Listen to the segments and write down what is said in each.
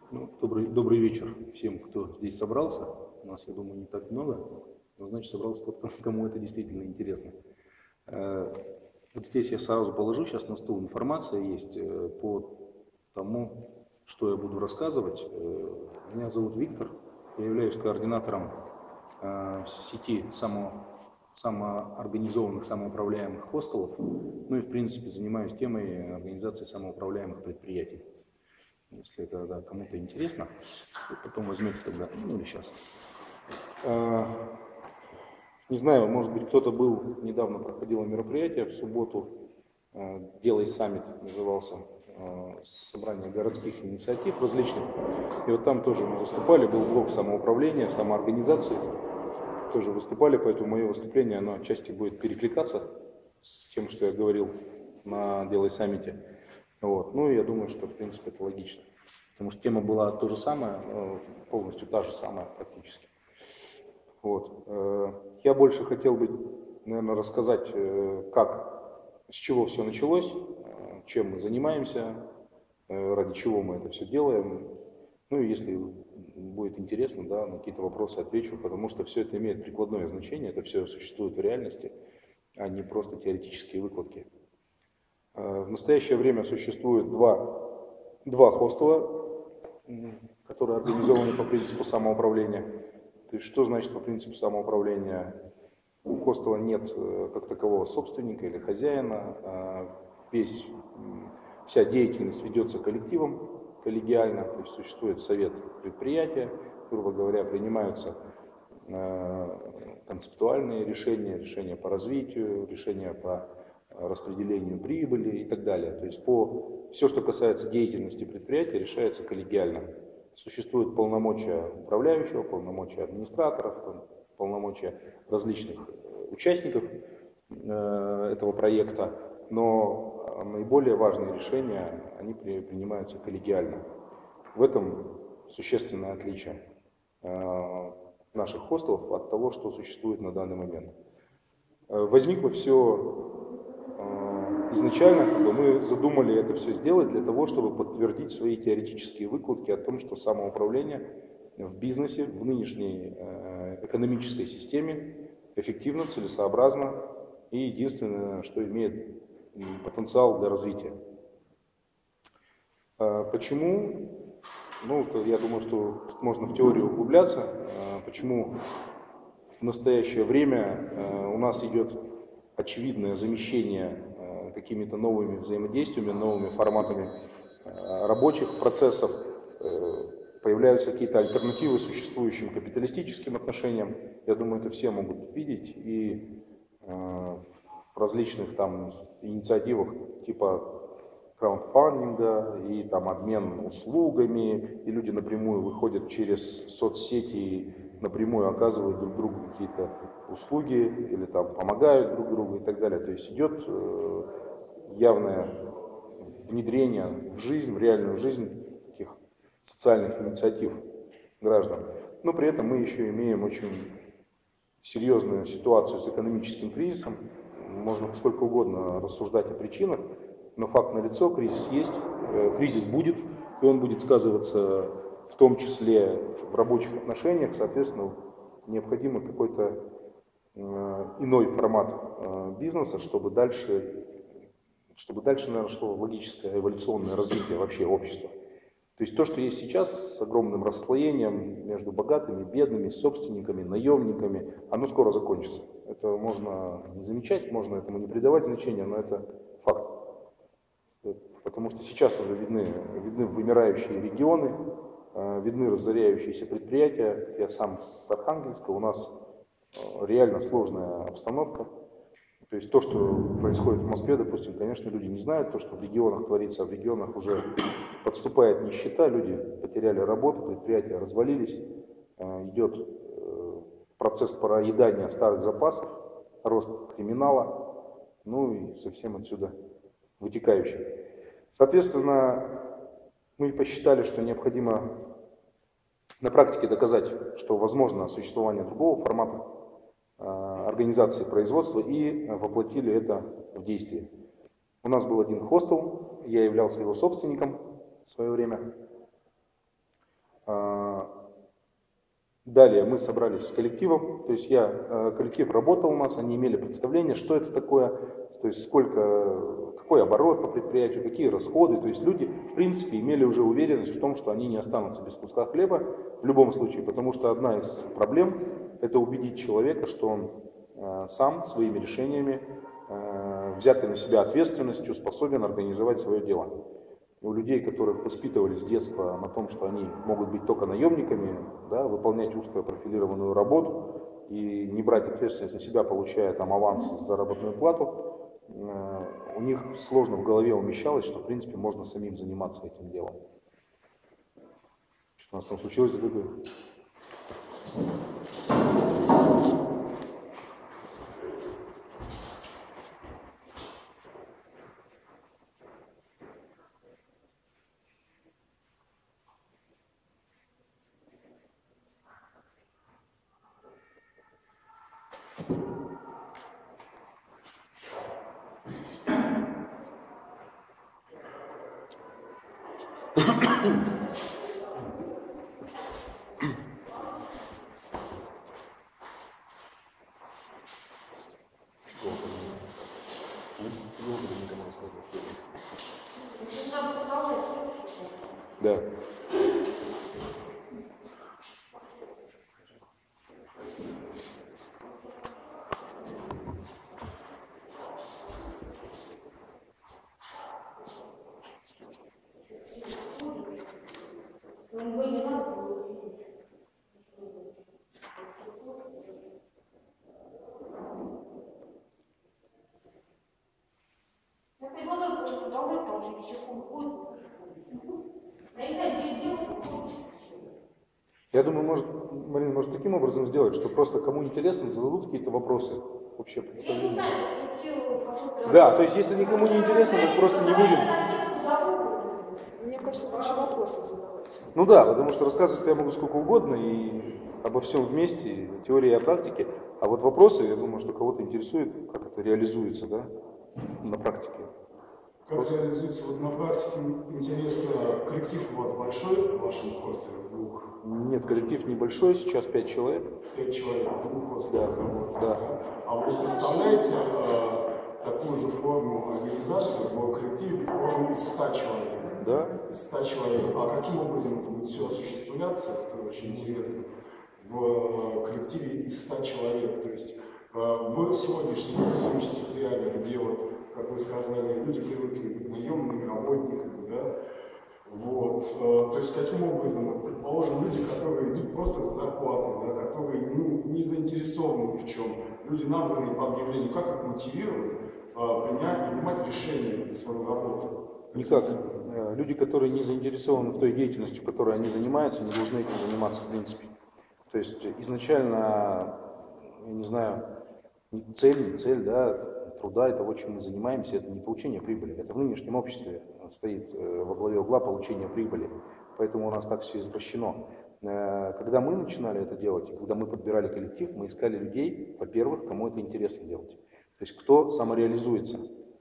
Добрый вечер всем, кто здесь собрался. У нас, я думаю, не так много, но значит собрался тот, кому это действительно интересно. Вот здесь я сразу положу сейчас на стол, информация есть по тому, что я буду рассказывать. Меня зовут Виктор, я являюсь координатором сети самоорганизованных, самоуправляемых хостелов, ну и в принципе занимаюсь темой организации самоуправляемых предприятий. Если это кому-то интересно, потом возьмете тогда, ну или сейчас. Не знаю, может быть, кто-то был, недавно проходило мероприятие в субботу, «Делай саммит» назывался, собрание городских инициатив различных. И вот там тоже мы выступали, был блок самоуправления, самоорганизации, тоже выступали, поэтому мое выступление, оно отчасти будет перекликаться с тем, что я говорил на «Делай саммите». Вот. Ну, я думаю, что, в принципе, это логично. Потому что тема была то же самое, полностью та же самая практически. Вот. Я больше хотел бы, наверное, рассказать, с чего все началось, чем мы занимаемся, ради чего мы это все делаем. Ну и если будет интересно, да, на какие-то вопросы отвечу, потому что все это имеет прикладное значение, это все существует в реальности, а не просто теоретические выкладки. В настоящее время существует два хостела, которые организованы по принципу самоуправления. То есть что значит по принципу самоуправления? У хостела нет как такового собственника или хозяина, вся деятельность ведется коллективом, коллегиально, то есть существует совет предприятия, грубо говоря, принимаются концептуальные решения по развитию, решения по распределению прибыли и так далее. То есть все, что касается деятельности предприятия, решается коллегиально. Существуют полномочия управляющего, полномочия администраторов, полномочия различных участников этого проекта, но наиболее важные решения, они принимаются коллегиально. В этом существенное отличие наших хостелов от того, что существует на данный момент. Возникло все изначально, когда мы задумали это все сделать для того, чтобы подтвердить свои теоретические выкладки о том, что самоуправление в бизнесе, в нынешней экономической системе эффективно, целесообразно и единственное, что имеет потенциал для развития. Почему? Ну, я думаю, что тут можно в теорию углубляться. Почему в настоящее время у нас идет очевидное замещение какими-то новыми взаимодействиями, новыми форматами рабочих процессов, появляются какие-то альтернативы существующим капиталистическим отношениям. Я думаю, это все могут видеть и в различных там инициативах типа краундфандинга и там обмен услугами, и люди напрямую выходят через соцсети и напрямую оказывают друг другу какие-то услуги или там помогают друг другу и так далее. То есть идет явное внедрение в жизнь, в реальную жизнь таких социальных инициатив граждан. Но при этом мы еще имеем очень серьезную ситуацию с экономическим кризисом. Можно сколько угодно рассуждать о причинах, но факт налицо, кризис есть, кризис будет, и он будет сказываться в том числе в рабочих отношениях. Соответственно, необходим какой-то иной формат бизнеса, чтобы дальше, наверное, шло логическое эволюционное развитие вообще общества. То есть то, что есть сейчас с огромным расслоением между богатыми, бедными, собственниками, наемниками, оно скоро закончится. Это можно не замечать, можно этому не придавать значения, но это факт. Потому что сейчас уже видны вымирающие регионы, видны разоряющиеся предприятия. Я сам с Архангельска, у нас реально сложная обстановка. То есть то, что происходит в Москве, допустим, конечно, люди не знают, то, что в регионах творится, а в регионах уже подступает нищета, люди потеряли работу, предприятия развалились, идет процесс проедания старых запасов, рост криминала, ну и совсем отсюда вытекающий. Соответственно, мы посчитали, что необходимо на практике доказать, что возможно существование другого формата организации производства, и воплотили это в действие. У нас был один хостел, я являлся его собственником в свое время. Далее мы собрались с коллективом, то есть коллектив работал у нас, они имели представление, что это такое, то есть какой оборот по предприятию, какие расходы, то есть люди, в принципе, имели уже уверенность в том, что они не останутся без куска хлеба в любом случае, потому что одна из проблем – это убедить человека, что он сам своими решениями, взятой на себя ответственностью, способен организовать свое дело. У людей, которых воспитывали с детства на том, что они могут быть только наемниками, да, выполнять узкую профилированную работу и не брать ответственность на себя, получая там аванс за заработную плату, у них сложно в голове умещалось, что в принципе можно самим заниматься этим делом. Что у нас там случилось? Да. Я думаю, Марина, может таким образом сделать, что просто кому интересно, зададут какие-то вопросы, общее представление. Да, то есть если никому не интересно, то просто не будем. Мне кажется, лучше вопросы задавать. Ну да, потому что рассказывать я могу сколько угодно и обо всем вместе, и теории и практике. А вот вопросы, я думаю, что кого-то интересует, как это реализуется, да, на практике. Как реализуется вот на практике, интересно, коллектив у вас большой в вашем хосте, в двух? Нет, коллектив небольшой, сейчас 5 человек. 5 человек в двух хостах работает. Да. А вы представляете такую же форму организации в коллективе, предположим, из 100 человек? Да. Из 100 человек. А каким образом это будет все осуществляться? Это очень интересно. В коллективе из 100 человек. То есть в сегодняшних экономических реалиях, где вот, как вы сказали, люди привыкли быть наемными работниками, да? Вот. То есть каким образом, предположим, люди, которые идут просто с зарплаты, да, которые не заинтересованы ни в чем, люди, набранные по объявлению, как их мотивировать принимать решения за свою работу? Никак. Люди, которые не заинтересованы в той деятельности, которой они занимаются, не должны этим заниматься в принципе. То есть изначально, я не знаю, не цель, да, труда и того, чем мы занимаемся, это не получение прибыли. Это в нынешнем обществе стоит во главе угла получение прибыли. Поэтому у нас так все извращено. Когда мы начинали это делать, когда мы подбирали коллектив, мы искали людей, во-первых, кому это интересно делать. То есть кто самореализуется,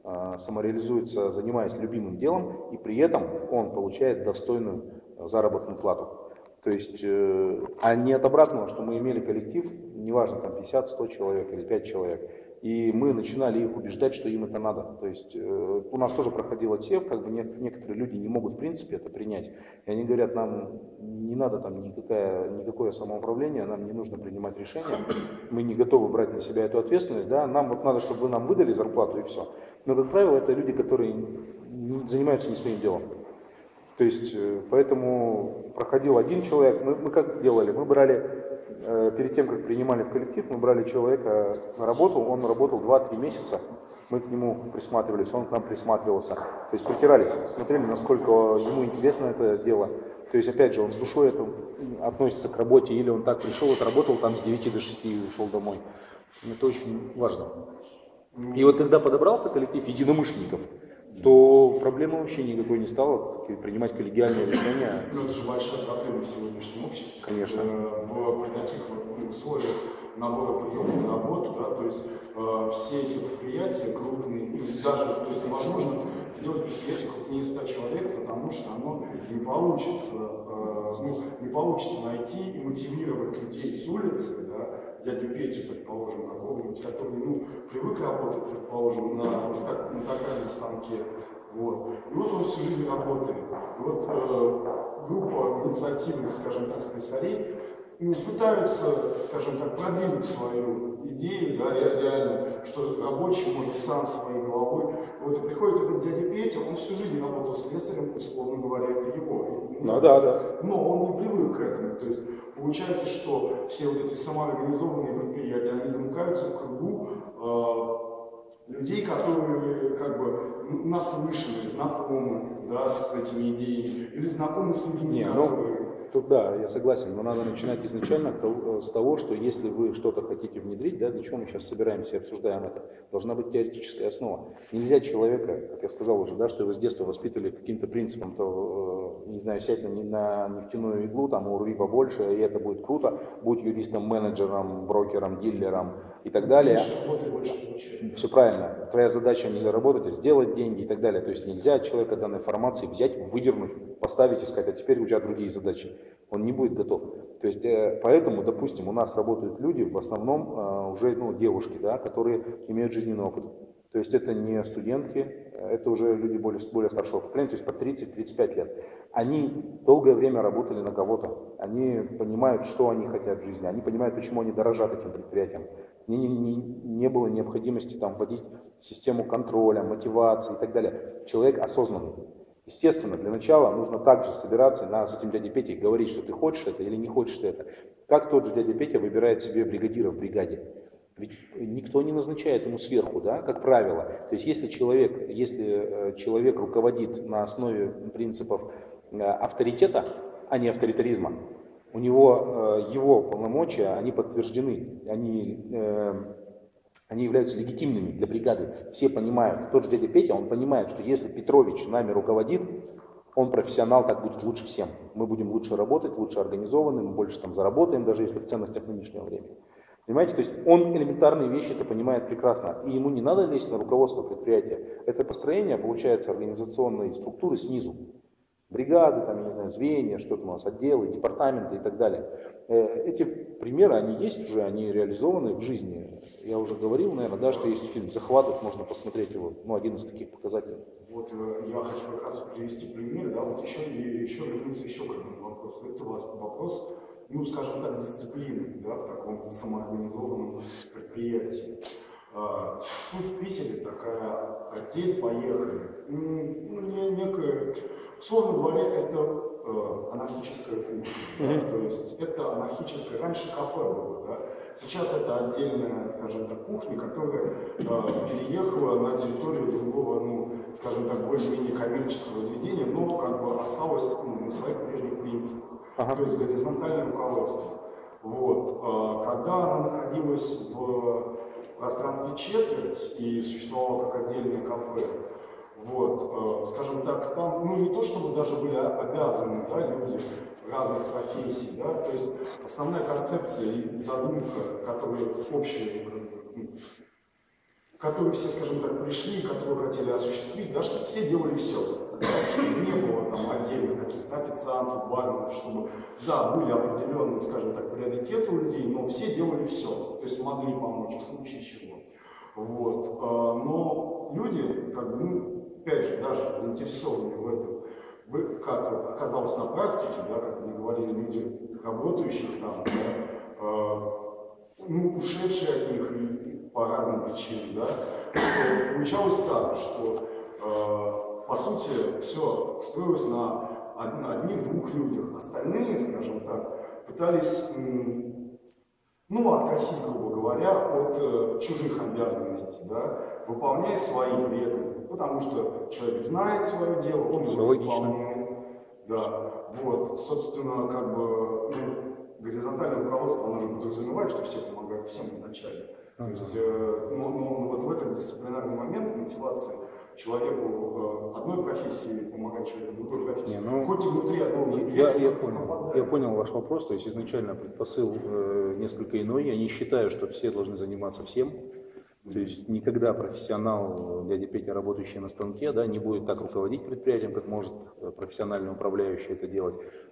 занимаясь любимым делом, и при этом он получает достойную заработную плату. То есть, а не от обратного, что мы имели коллектив, неважно, там 50, 100 человек или 5 человек, и мы начинали их убеждать, что им это надо. То есть у нас тоже проходил отсев, как бы некоторые люди не могут в принципе это принять. И они говорят, нам не надо там никакое самоуправление, нам не нужно принимать решения, мы не готовы брать на себя эту ответственность, да, нам вот надо, чтобы вы нам выдали зарплату и все. Но, как правило, это люди, которые занимаются не своим делом. То есть, поэтому проходил один человек, мы как делали, мы брали, перед тем, как принимали в коллектив, мы брали человека на работу, он работал 2-3 месяца, мы к нему присматривались, он к нам присматривался, то есть притирались, смотрели, насколько ему интересно это дело. То есть, опять же, он с душой относится к работе, или он так пришел, отработал там с 9 до 6 и ушел домой. Это очень важно. И вот когда подобрался коллектив единомышленников, то проблемы вообще никакой не стало принимать коллегиальные решения. Ну, это же большая проблема в сегодняшнем обществе. Конечно. При таких вот условиях набора приема на работу, да, то есть все эти предприятия крупные, даже, то есть невозможно сделать предприятие крупнее 100 человек, потому что оно не получится не получится найти и мотивировать людей с улицы, да, дядю Петю, предположим, какого-нибудь, который привык работать, предположим, на токарном станке. Вот. И вот он всю жизнь работает. И вот группа инициативных, скажем так, слесарей пытаются, скажем так, продвинуть свою идею, да, реально, что рабочий может сам своей головой. Вот и приходит этот дядя Петя, он всю жизнь работал слесарем, условно говоря, это его. Да. Но он не привык к этому. То есть получается, что все вот эти самоорганизованные предприятия, они замыкаются в кругу людей, которые как бы наслышаны, знакомы, да, с этими идеями, или знакомы с людьми, которые... Тут да, я согласен, но надо начинать изначально с того, что если вы что-то хотите внедрить, да, для чего мы сейчас собираемся и обсуждаем это, должна быть теоретическая основа. Нельзя человека, как я сказал уже, да, что его с детства воспитывали каким-то принципом, то, не знаю, сядь на нефтяную иглу, там, урви побольше, и это будет круто, будь юристом, менеджером, брокером, дилером и так далее. Все правильно. Твоя задача не заработать, а сделать деньги и так далее. То есть нельзя от человека данной информации взять, выдернуть, поставить и сказать, а теперь у тебя другие задачи. Он не будет готов. То есть поэтому, допустим, у нас работают люди, в основном уже девушки, да, которые имеют жизненный опыт. То есть это не студентки, это уже люди более старшего поколения, то есть по 30-35 лет. Они долгое время работали на кого-то. Они понимают, что они хотят в жизни, они понимают, почему они дорожат этим предприятием. Не было необходимости там вводить систему контроля, мотивации и так далее. Человек осознанный. Естественно, для начала нужно также собираться с этим дядей Петей и говорить, что ты хочешь это или не хочешь это. Как тот же дядя Петя выбирает себе бригадира в бригаде? Ведь никто не назначает ему сверху, да, как правило. То есть если человек руководит на основе принципов авторитета, а не авторитаризма, у него его полномочия, они подтверждены, они являются легитимными для бригады. Все понимают, тот же дядя Петя, он понимает, что если Петрович нами руководит, он профессионал, так будет лучше всем. Мы будем лучше работать, лучше организованы, мы больше там заработаем, даже если в ценностях нынешнего времени. Понимаете, то есть он элементарные вещи это понимает прекрасно, и ему не надо лезть на руководство предприятия. Это построение получается организационной структуры снизу. Бригады, там, я не знаю, звенья, что-то у нас, отделы, департаменты и так далее. Эти примеры, они есть уже, они реализованы в жизни. Я уже говорил, наверное, да, что есть фильм «Захват», вот можно посмотреть его, один из таких показателей. Вот я хочу как раз привести пример, да, вот еще вернуться еще к одному вопросу. Это у вас вопрос, скажем так, дисциплины, да, в таком самоорганизованном предприятии. Тут в Питере такая «Отель, поехали». Некая, условно говоря, это анархическая кухня. Да, то есть это анархическая, раньше кафе было, да, сейчас это отдельная, скажем так, кухня, которая переехала на территорию другого, скажем так, более-менее коммерческого заведения, но как бы осталась на своих прежних принципах. То есть горизонтальное руководство. Вот. Когда она находилась в пространстве четверть и существовало как отдельное кафе, вот, скажем так, там, не то чтобы даже были обязаны, да, люди разных профессий, да, то есть основная концепция и задумка, которая общая, которые все, скажем так, пришли, которые хотели осуществить, да, чтобы все делали все, да, чтобы не было там отдельных каких-то официантов, барменов, чтобы, да, были определенные, скажем так, приоритеты у людей, но все делали все, то есть могли помочь в случае чего. Вот. Но люди, как бы, опять же, даже заинтересованные в этом, как вот оказалось на практике, да, как мне говорили люди, работающие там, да, ушедшие от них по разным причинам, да, что получалось так, что по сути все строилось на одних-двух людях. Остальные, скажем так, пытались откосить, грубо говоря, от чужих обязанностей, да, выполняя свои при этом, потому что человек знает свое дело, он его выполняет. Да, вот, собственно, как бы, горизонтальное руководство, оно же подразумевает, что все помогают всем изначально. То есть, вот в этот дисциплинарный момент мотивация человеку одной профессии помогать человеку другой профессии, хоть и внутри одного предприятия. Я понял ваш вопрос, то есть изначально предпосыл несколько иной. Я не считаю, что все должны заниматься всем. То есть никогда профессионал, дядя Петя, работающий на станке, да, не будет так руководить предприятием, как может профессиональный управляющий это делать.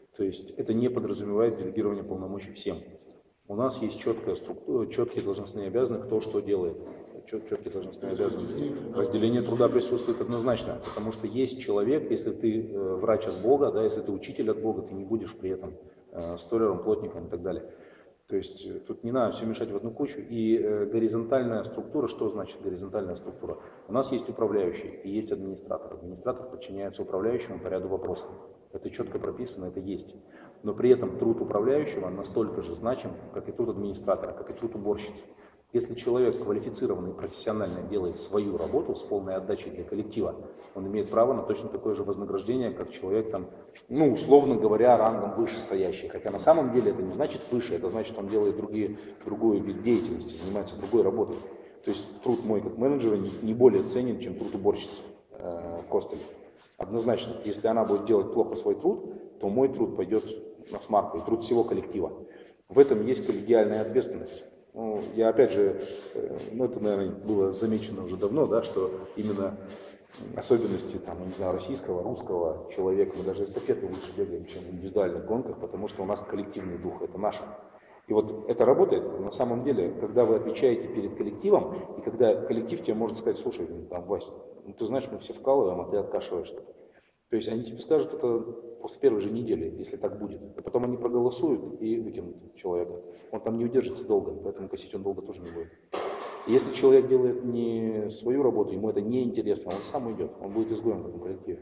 То есть это не подразумевает делегирование полномочий всем. У нас есть четкая структура, четкие должностные обязанности, кто что делает. Четкие должностные обязанности. Разделение труда присутствует однозначно, потому что есть человек, если ты врач от Бога, да, если ты учитель от Бога, ты не будешь при этом столяром, плотником и так далее. То есть тут не надо все мешать в одну кучу. И горизонтальная структура, что значит горизонтальная структура? У нас есть управляющий и есть администратор. Администратор подчиняется управляющему по ряду вопросов. Это четко прописано, это есть. Но при этом труд управляющего настолько же значим, как и труд администратора, как и труд уборщицы. Если человек квалифицированный и профессионально делает свою работу с полной отдачей для коллектива, он имеет право на точно такое же вознаграждение, как человек там, ну, условно говоря, рангом выше стоящий. Хотя на самом деле это не значит выше, это значит, он делает другой вид деятельности, занимается другой работой. То есть труд мой как менеджера не более ценен, чем труд уборщицы в хостеле. Однозначно, если она будет делать плохо свой труд, то мой труд пойдет на смарку, и труд всего коллектива. В этом есть коллегиальная ответственность. Ну, я опять же, ну это, наверное, было замечено уже давно, да, что именно особенности, там, не знаю, российского, русского человека, мы даже эстафеты лучше бегаем, чем в индивидуальных гонках, потому что у нас коллективный дух, это наше. И вот это работает на самом деле, когда вы отвечаете перед коллективом, и когда коллектив тебе может сказать: слушай, там, Вася, ну, ты знаешь, мы все вкалываем, а ты откашиваешься. То есть они тебе скажут это после первой же недели, если так будет. А потом они проголосуют и выкинут человека. Он там не удержится долго, поэтому косить он долго тоже не будет. И если человек делает не свою работу, ему это не интересно, он сам уйдет, он будет изгоем в этом коллективе.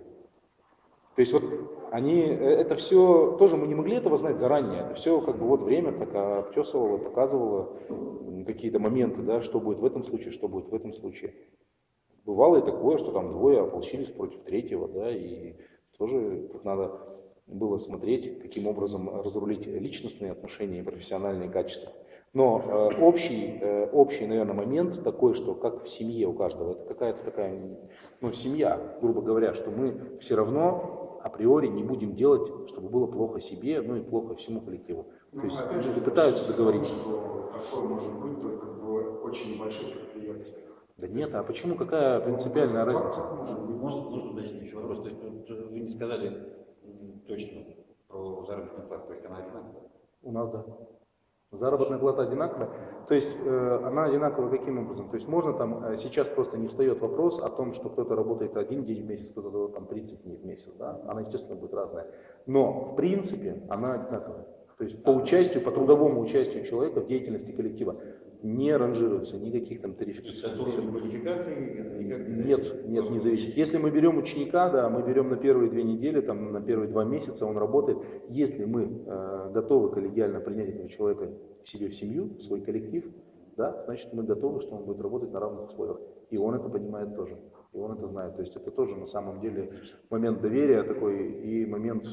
То есть вот они, это все, тоже мы не могли этого знать заранее, это все как бы вот время так обтесывало, показывало какие-то моменты, да, что будет в этом случае, что будет в этом случае. Бывало и такое, что там двое ополчились против третьего, да, и тоже тут надо было смотреть, каким образом разрулить личностные отношения и профессиональные качества. Но общий, наверное, момент такой, что как в семье у каждого, это какая-то такая, ну, семья, грубо говоря, что мы все равно априори не будем делать, чтобы было плохо себе, ну и плохо всему коллективу. Ну, то есть люди пытаются договориться. Что такое может быть только в очень небольших предприятиях. Да нет, а почему, какая принципиальная разница? Можно уточнить еще вопрос? То есть вы не сказали точно про заработную плату, то есть она одинаковая? У нас, да. Заработная плата одинаковая. То есть она одинаковая каким образом? То есть можно там, сейчас просто не встает вопрос о том, что кто-то работает 1 день в месяц, кто-то там 30 дней в месяц, да? Она, естественно, будет разная. Но, в принципе, она одинаковая. То есть по участию, по трудовому участию человека в деятельности коллектива не ранжируется никаких там тарификаций. От уровня квалификации это никак не зависит? Нет, не зависит. Если мы берем ученика, да, мы берем на первые 2 недели, там, на первые 2 месяца он работает. Если мы готовы коллегиально принять этого человека к себе в семью, в свой коллектив, да, значит мы готовы, что он будет работать на равных условиях. И он это понимает тоже. И он это знает. То есть это тоже на самом деле момент доверия такой и момент,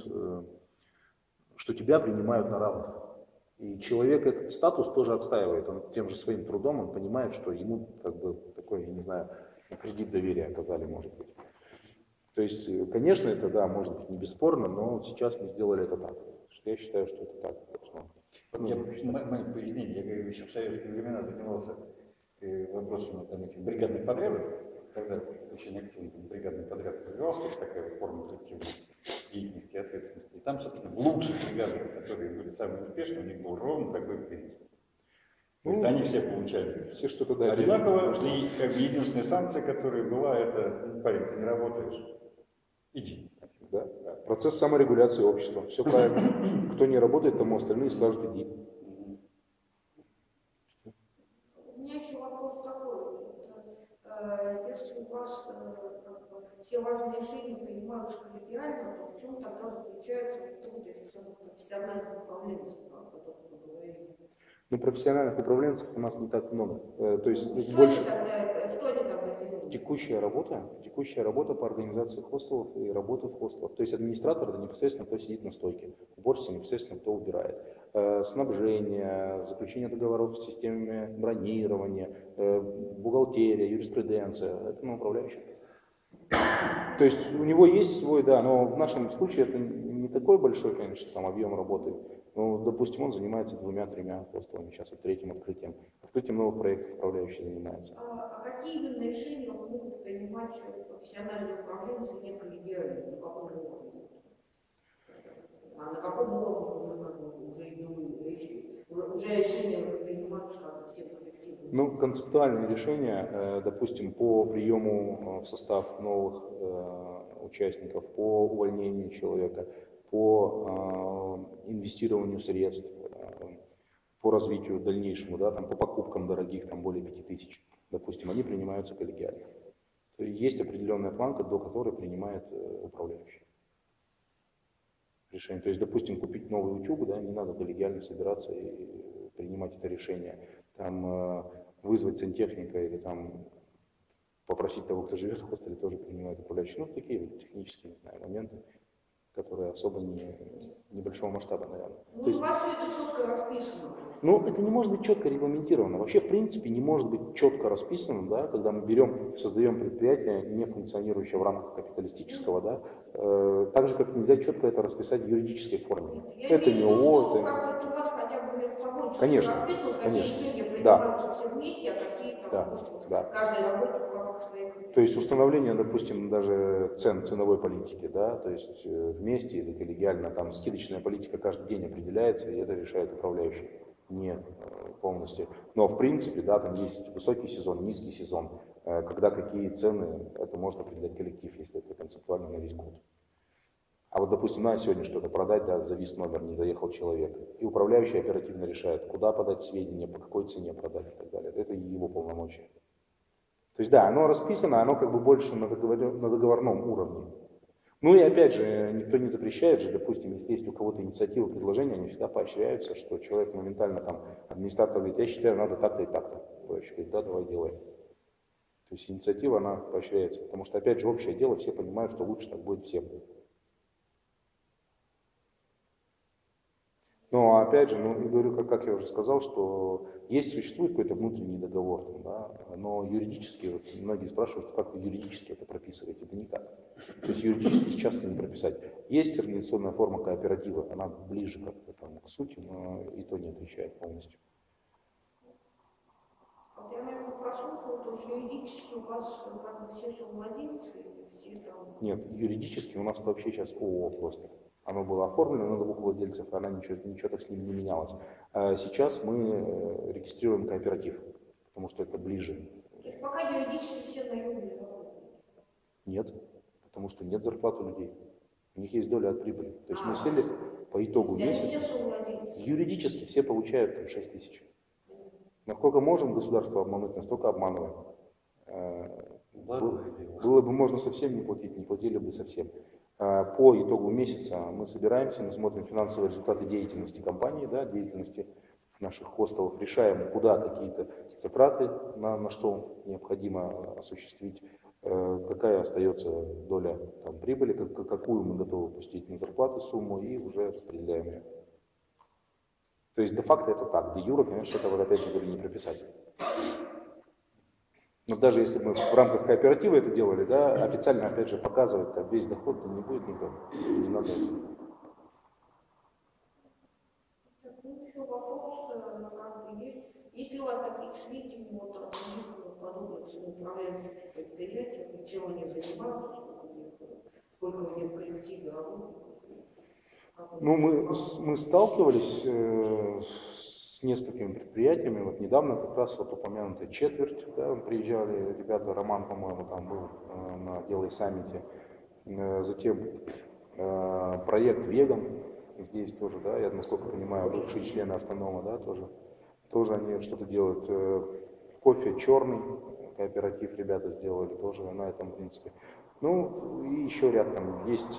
что тебя принимают на равных. И человек этот статус тоже отстаивает. Он тем же своим трудом, он понимает, что ему как бы такой, я не знаю, кредит доверия оказали, может быть. То есть, конечно, это, да, может быть не бесспорно, но сейчас мы сделали это так. Я считаю, что это так. Маленькое пояснение. Я говорю, еще в советские времена занимался вопросами там, этих бригадных подрядов, когда очень активно бригадный подряд развивался, как такая форма коллективной деятельности и ответственности. И там, собственно, в лучших бригадах, которые были самые успешные, у них был ровно такой принцип. То есть они все получали все что-то да, одинаково, и как бы единственная санкция, которая была, это: парень, ты не работаешь, иди. Да. Процесс саморегуляции общества. Все правильно. Кто не работает, тому остальные скажут: иди. У меня еще вопрос такой. Если у вас все важные решения принимаются коллегиально, то в чем тогда заключается труд этих самых профессиональных управленцев, о которых вы говорили? Ну, профессиональных управленцев у нас не так много. То есть Что больше... они тогда делают? Текущая работа по организации хостелов и работа в хостелах. То есть администратор — это непосредственно кто сидит на стойке, уборщица — непосредственно кто убирает. Снабжение, заключение договоров с системами бронирования, бухгалтерия, юриспруденция — это на управляющем. То есть у него есть свой, да, но в нашем случае это не такой большой, конечно, там объем работы. Ну, допустим, он занимается 2-3 хостелами, сейчас вот 3-м открытием. Открытием новых проектов управляющий занимается. А какие именно решения могут принимать профессиональные управленцы не коллегиальные, на каком уровне? А на каком уровне уже, уже решения принимаются как все коллективы? Ну, концептуальные решения, допустим, по приему в состав новых участников, по увольнению человека, по инвестированию средств, по развитию дальнейшему, да, там, по покупкам дорогих, там, более 5000, допустим, они принимаются коллегиально. То есть есть определенная планка, до которой принимает управляющий решение. То есть, допустим, купить новый утюг, да, не надо коллегиально собираться и принимать это решение. Там, вызвать сантехника или там, попросить того, кто живет в хостеле, тоже принимает управляющий. Ну, такие вот технические, не знаю, моменты, которые особо небольшого масштаба, наверное. Ну, у вас все это четко расписано. Ну, это не может быть четко регламентировано. Вообще, в принципе, не может быть четко расписано, да, когда мы создаем предприятие, не функционирующее в рамках капиталистического, да, так же, как нельзя четко это расписать в юридической форме. Это не ООО, это... Как это у вас хотя бы между собой четко Конечно, расписано, какие конечно. решения Да. принимаются все вместе, а какие там, Да, может быть, да. каждый работает в рамках своей. То есть установление, допустим, даже ценовой политики, да, то есть вместе или коллегиально, там скидочная политика каждый день определяется, и это решает управляющий, не полностью. Но в принципе, да, там есть высокий сезон, низкий сезон, когда какие цены, это может определять коллектив, если это концептуально на весь год. А вот, допустим, надо сегодня что-то продать, да, завис номер, не заехал человек, и управляющий оперативно решает, куда подать сведения, по какой цене продать и так далее. Это его полномочия. То есть, да, оно расписано, оно как бы больше на договорном уровне. Ну и опять же, никто не запрещает же, допустим, если есть у кого-то инициатива, предложения, они всегда поощряются, что человек моментально там, администратор говорит, я считаю, надо так-то и так-то. Человек говорит, да, давай делаем. То есть инициатива, она поощряется, потому что, опять же, общее дело, все понимают, что лучше так будет всем. Но опять же, ну, говорю, как я уже сказал, что существует какой-то внутренний договор, да, но юридически, вот многие спрашивают, как вы юридически это прописываете, это никак. То есть юридически сейчас это не прописать. Есть организационная форма кооператива, она ближе как-то там к сути, но и то не отвечает полностью. Вот я, наверное, прослушала, то есть юридически у вас как бы все совладельцы, все там... Нет, юридически у нас вообще сейчас ООО просто. Оно было оформлено на двух владельцев, она ничего так с ним не менялось. А сейчас мы регистрируем кооператив, потому что это ближе. То есть пока юридически все наемные работают? Нет, потому что нет зарплат у людей. У них есть доля от прибыли. То есть мы сели по итогу месяца. Юридически все получают там 6 тысяч. Насколько можем государство обмануть, настолько обманываем. Было бы можно совсем не платить, не платили бы совсем. По итогу месяца мы собираемся, мы смотрим финансовые результаты деятельности компании, да, деятельности наших хостелов, решаем, куда какие-то затраты, на что необходимо осуществить, какая остается доля там, прибыли, какую мы готовы пустить на зарплаты сумму и уже распределяем ее. То есть де-факто это так, де-юре, конечно, это вот опять же говорю, не прописать. Но даже если мы в рамках кооператива это делали, да, официально опять же показывать, как весь доход не будет никак, не надо. Так, ну еще вопрос, как бы есть ли у вас какие-то сведения вот от них подобных самоуправляющих предприятий, чем они занимаются, сколько у них в коллективе работников? Ну, мы сталкивались с несколькими предприятиями. Вот недавно как раз вот упомянутая четверть, да, приезжали ребята, Роман, по-моему, там был на Делай саммите. Затем проект Веган, здесь тоже, да, я насколько понимаю, бывшие члены автонома, да, тоже они что-то делают. Кофе черный, кооператив ребята сделали тоже на этом принципе. Ну, и еще ряд там есть.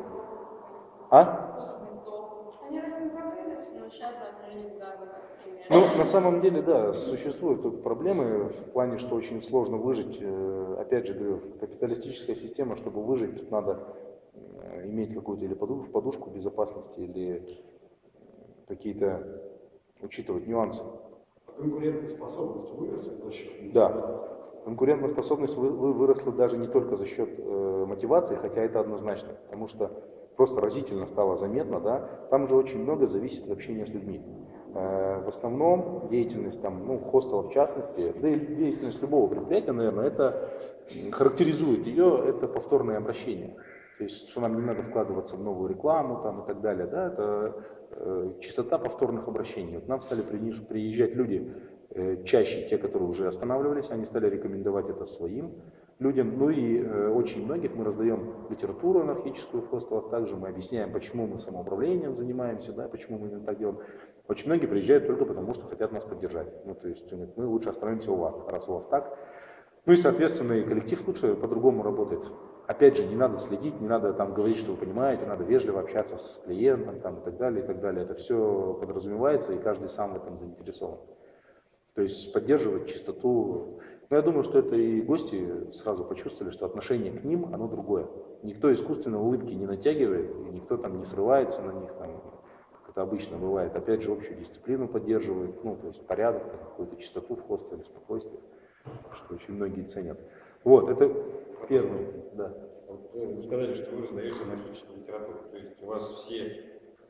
Они разве закрылись? Но сейчас закрылись, да, например. Ну, на самом деле, да, существуют тут проблемы в плане, что очень сложно выжить. Опять же говорю, капиталистическая система, чтобы выжить, тут надо иметь какую-то или подушку безопасности, или какие-то учитывать нюансы. Конкурентоспособность выросла за счет мотивации? Да, конкурентоспособность выросла даже не только за счет мотивации, хотя это однозначно, потому что просто разительно стало заметно, да, там же очень много зависит от общения с людьми. В основном деятельность там, ну, хостела в частности, да и деятельность любого предприятия, наверное, это характеризует ее, это повторное обращение. То То есть, что нам не надо вкладываться в новую рекламу там, и так далее. Да? Это частота повторных обращений. Вот нам стали приезжать люди, чаще те, которые уже останавливались, они стали рекомендовать это своим людям. Ну и очень многих мы раздаем литературу анархическую в хостелах, также мы объясняем, почему мы самоуправлением занимаемся, да, почему мы именно так делаем. Очень многие приезжают только потому, что хотят нас поддержать. Ну, то есть мы лучше остановимся у вас, раз у вас так. Ну и, соответственно, и коллектив лучше по-другому работает. Опять же, не надо следить, не надо там говорить, что вы понимаете, надо вежливо общаться с клиентом там, и так далее, и так далее. Это все подразумевается, и каждый сам в этом заинтересован. То есть поддерживать чистоту. Но я думаю, что это и гости сразу почувствовали, что отношение к ним, оно другое. Никто искусственно улыбки не натягивает, и никто там не срывается на них, там, как это обычно бывает. Опять же, общую дисциплину поддерживает, ну, то есть порядок, какую-то чистоту в хостеле, спокойствие, что очень многие ценят. Вот, это первый, да. Вот вы сказали, что вы раздаете анархическую литературу, то есть у вас все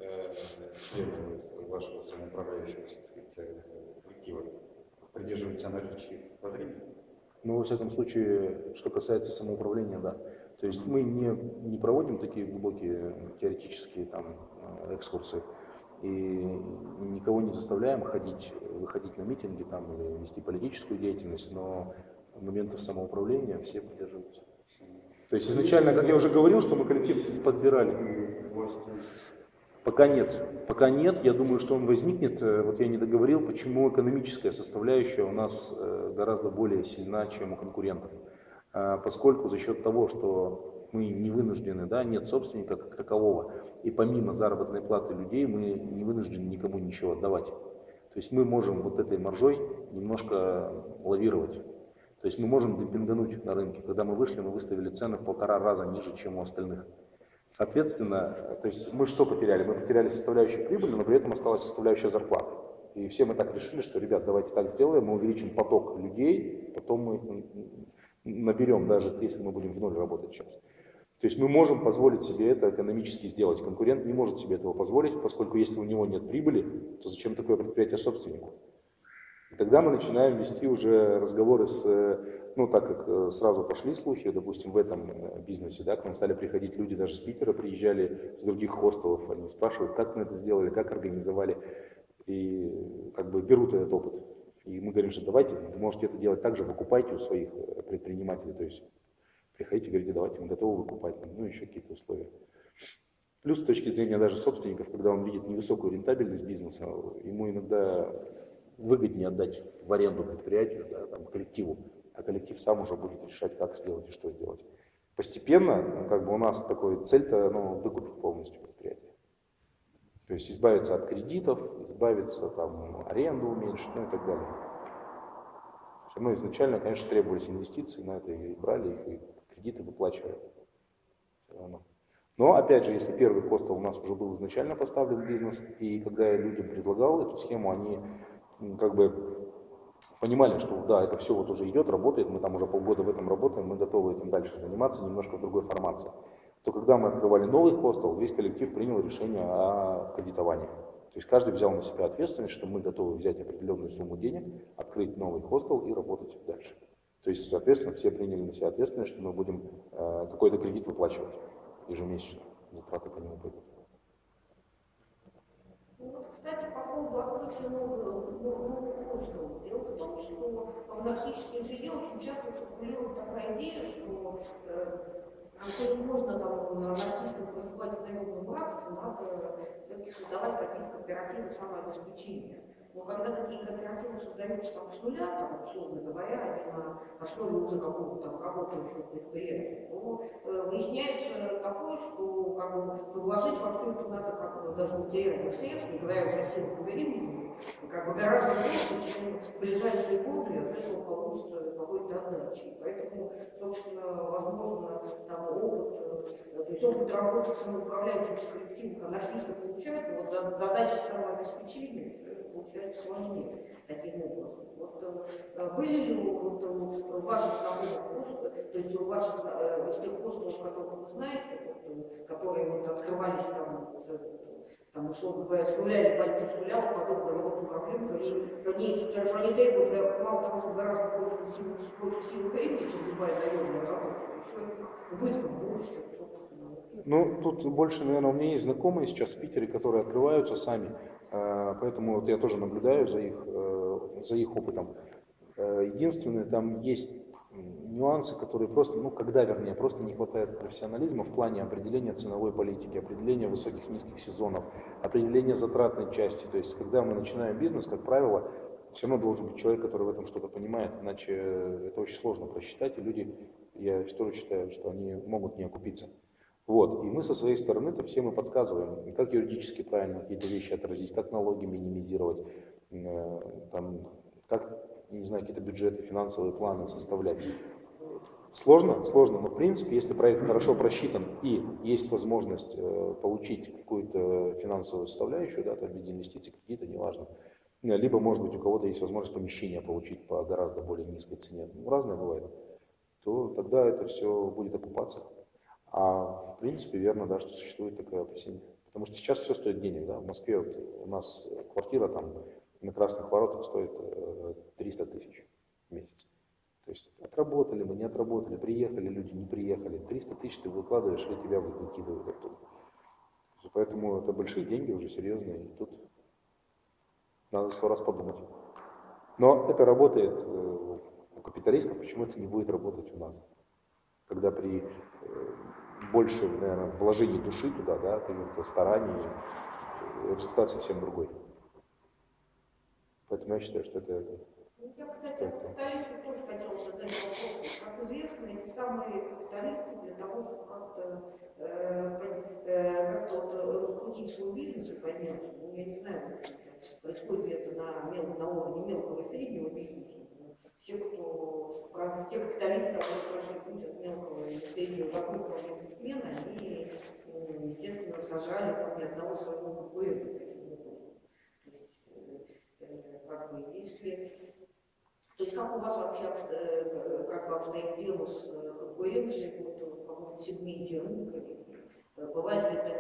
члены вашего самоуправляющего коллектива придерживаются анархических воззрений? Ну, во всяком случае, что касается самоуправления, да. То есть мы не проводим такие глубокие теоретические там, экскурсы и никого не заставляем выходить на митинги там, или вести политическую деятельность, но моментов самоуправления все придерживаются. То есть изначально, как я уже говорил, что мы коллектив подбирали. Пока нет. Я думаю, что он возникнет. Вот я не договорил, почему экономическая составляющая у нас гораздо более сильна, чем у конкурентов. Поскольку за счет того, что мы не вынуждены, да, нет собственника как такового, и помимо заработной платы людей мы не вынуждены никому ничего отдавать. То есть мы можем вот этой маржой немножко лавировать. То есть мы можем демпингануть на рынке. Когда мы вышли, мы выставили цены в 1,5 раза ниже, чем у остальных. Соответственно, то есть мы что потеряли? Мы потеряли составляющую прибыли, но при этом осталась составляющая зарплаты. И все мы так решили, что, ребят, давайте так сделаем, мы увеличим поток людей, потом мы их наберем, даже если мы будем в ноль работать сейчас. То есть мы можем позволить себе это экономически сделать. Конкурент не может себе этого позволить, поскольку если у него нет прибыли, то зачем такое предприятие собственнику? И тогда мы начинаем вести уже разговоры ну так как сразу пошли слухи, допустим, в этом бизнесе, да, к нам стали приходить люди, даже с Питера приезжали, с других хостелов, они спрашивают, как мы это сделали, как организовали, и как бы берут этот опыт. И мы говорим, что давайте, вы можете это делать так же, выкупайте у своих предпринимателей, то есть приходите, говорите, давайте, мы готовы выкупать, ну еще какие-то условия. Плюс с точки зрения даже собственников, когда он видит невысокую рентабельность бизнеса, ему иногда выгоднее отдать в аренду предприятию, да, там, коллективу, а коллектив сам уже будет решать, как сделать и что сделать. Постепенно, как бы у нас такой цель-то, ну, выкупить полностью предприятие. То есть избавиться от кредитов, избавиться там аренду уменьшить, ну и так далее. Все равно изначально, конечно, требовались инвестиции на это, и брали их, и кредиты выплачивали. Все равно. Но, опять же, если первый хостел у нас уже был изначально поставлен в бизнес, и когда я людям предлагал эту схему, они как бы понимали, что да, это все вот уже идет, работает, мы там уже полгода в этом работаем, мы готовы этим дальше заниматься, немножко в другой формации. То когда мы открывали новый хостел, весь коллектив принял решение о кредитовании. То есть каждый взял на себя ответственность, что мы готовы взять определенную сумму денег, открыть новый хостел и работать дальше. То есть, соответственно, все приняли на себя ответственность, что мы будем какой-то кредит выплачивать ежемесячно, затраты по нему пойдут. Ну, вот, кстати, по поводу открытия нового хостела. Дело в том, что в анархической среде очень часто циркулирует такая идея, что насколько можно там анархистам поступать наемным рабством, надо все-таки создавать какие-то кооперативы самообеспечения. Но когда такие кооперативы создаются там с нуля, там, условно говоря, они на основе уже какого-то там работающего предприятия, то выясняется такое, что как бы вложить во все это надо как бы даже материальных средств, не говоря уже о силах времени, как бы гораздо больше, чем в ближайшие годы от этого получится какой-то отдачи. Поэтому, собственно, возможно, там то есть опыт работы самоуправляющихся коллективных анархистов получают, но вот задача самообеспечения получается сложнее таким образом. Вот, были ли вот, у ваших знакомых, то есть у ваших из тех хостелов, которых вы знаете, вот, которые вот открывались там уже, там, условно говоря, с нуля или почти с нуля, подобного рода проблем, что они требуют, мало того, что гораздо больше сил времени, чем любая наемная работа, еще убытков больше, чем, собственно, Ну, тут больше, наверное, у меня есть знакомые сейчас в Питере, которые открываются сами, поэтому вот я тоже наблюдаю за их опытом. Единственное, там есть нюансы, которые просто, ну, когда, вернее, просто не хватает профессионализма в плане определения ценовой политики, определения высоких и низких сезонов, определения затратной части. То есть, когда мы начинаем бизнес, как правило, все равно должен быть человек, который в этом что-то понимает, иначе это очень сложно просчитать, и люди, я тоже считаю, что они могут не окупиться. Вот. И мы со своей стороны-то всем и подсказываем, как юридически правильно какие-то вещи отразить, как налоги минимизировать, там, как, не знаю, какие-то бюджеты, финансовые планы составлять. Сложно, сложно, но в принципе, если проект хорошо просчитан и есть возможность получить какую-то финансовую составляющую, да, там в виде инвестиций, какие-то, неважно, либо, может быть, у кого-то есть возможность помещение получить по гораздо более низкой цене, ну, разное бывает, то тогда это все будет окупаться. А в принципе верно, да, что существует такое опасение. Потому что сейчас все стоит денег, да. В Москве вот у нас квартира там на Красных Воротах стоит 300 тысяч в месяц. То есть отработали мы, не отработали, приехали люди, не приехали. 300 тысяч ты выкладываешь, и тебя выкидывают оттуда. Поэтому это большие деньги уже серьезные, и тут надо 100 раз подумать. Но это работает у капиталистов, почему это не будет работать у нас? Когда при больше, наверное, вложении души туда, да, каких-то стараний, результат совсем другой. Поэтому я считаю, что это... Я, кстати, о капиталистах тоже хотела задать вопрос. Как известно, эти самые капиталисты для того, чтобы как-то раскрутить свой бизнес и подняться, ну, я не знаю, происходит ли это на уровне мелкого и среднего бизнеса. Те капиталисты, которые прошли путь от мелкого и среднего до крупного бизнесмена, они, естественно, сажали там ни одного своего конкурента таким образом. Как бы, если... То есть как у вас вообще как бы обстоит дело с конкуренцией в каком-то сегменте рынка? Бывает ли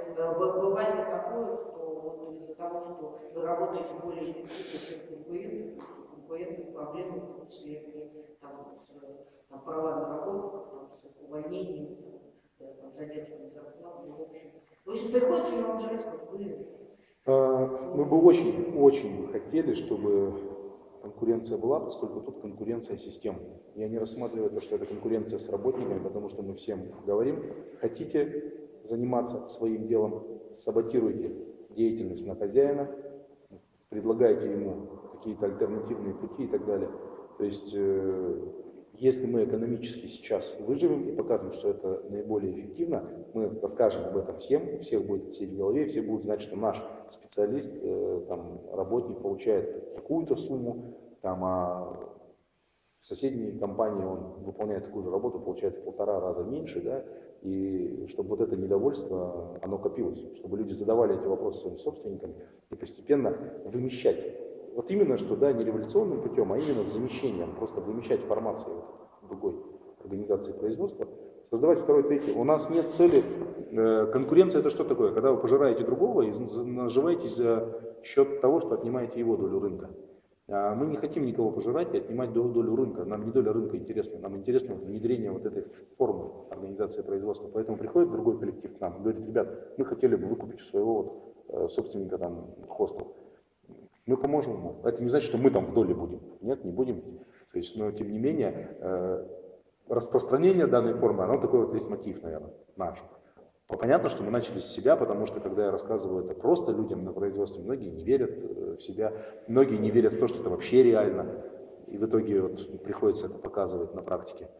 такое, что вот из-за того, что вы работаете более эффективно, чем конкуренты проблемы, в том числе и там, правами работников, там, с увольнением, там, задержками зарплат, ну, в общем, приходится ли вам жрать конкурентов? Мы бы очень хотели, чтобы конкуренция была, поскольку тут конкуренция системная. Я не рассматриваю то, что это конкуренция с работниками, потому что мы всем говорим, хотите заниматься своим делом, саботируйте деятельность на хозяина, предлагайте ему какие-то альтернативные пути и так далее. То есть, если мы экономически сейчас выживем и покажем, что это наиболее эффективно, мы расскажем об этом всем, у всех будет сидеть в голове, все будут знать, что наш специалист, там, работник получает такую-то сумму, там, а в соседней компании он выполняет такую же работу, получает в 1,5 раза меньше, да, и чтобы вот это недовольство, оно копилось, чтобы люди задавали эти вопросы своим собственникам и постепенно вымещать. Вот именно что, да, не революционным путем, а именно с замещением, просто вымещать формацию в другой организации производства, создавать второй, третий. У нас нет цели, конкуренция это что такое? Когда вы пожираете другого и наживаетесь за счет того, что отнимаете его долю рынка. Мы не хотим никого пожирать и отнимать долю рынка. Нам не доля рынка интересна, нам интересно внедрение вот этой формы организации производства. Поэтому приходит другой коллектив к нам и говорит, ребят, мы хотели бы выкупить у своего вот собственника там хостел. Мы поможем ему. Это не значит, что мы там в доле будем. Нет, не будем. То есть, но тем не менее, распространение данной формы, оно такой вот лейтмотив, наверное, наш. Понятно, что мы начали с себя, потому что, когда я рассказываю это просто людям на производстве, многие не верят в себя, многие не верят в то, что это вообще реально. И в итоге вот приходится это показывать на практике.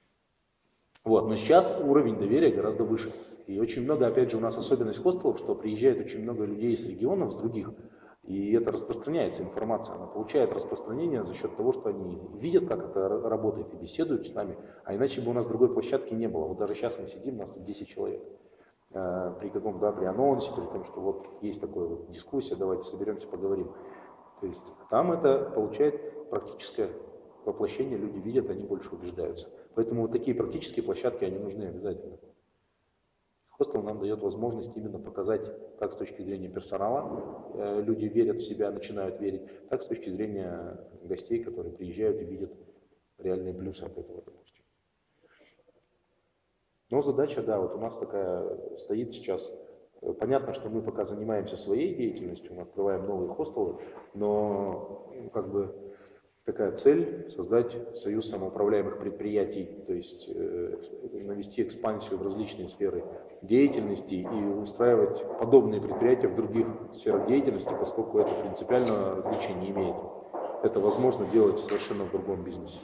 Вот. Но сейчас уровень доверия гораздо выше. И очень много, опять же, у нас особенность хостелов, что приезжает очень много людей из регионов, с других, и это распространяется информация, она получает распространение за счет того, что они видят, как это работает, и беседуют с нами, а иначе бы у нас другой площадки не было. Вот даже сейчас мы сидим, у нас тут 10 человек. При каком-то, да, при анонсе, при том, что вот есть такая вот дискуссия, давайте соберемся, поговорим. То есть там это получает практическое воплощение, люди видят, они больше убеждаются. Поэтому вот такие практические площадки, они нужны обязательно. Хостел нам дает возможность именно показать, как с точки зрения персонала люди верят в себя, начинают верить, так с точки зрения гостей, которые приезжают и видят реальные плюсы от этого, допустим. Но задача, да, вот у нас такая стоит сейчас. Понятно, что мы пока занимаемся своей деятельностью, мы открываем новые хостелы, но как бы такая цель — создать союз самоуправляемых предприятий, то есть навести экспансию в различные сферы деятельности и устраивать подобные предприятия в других сферах деятельности, поскольку это принципиального различия не имеет. Это возможно делать совершенно в другом бизнесе.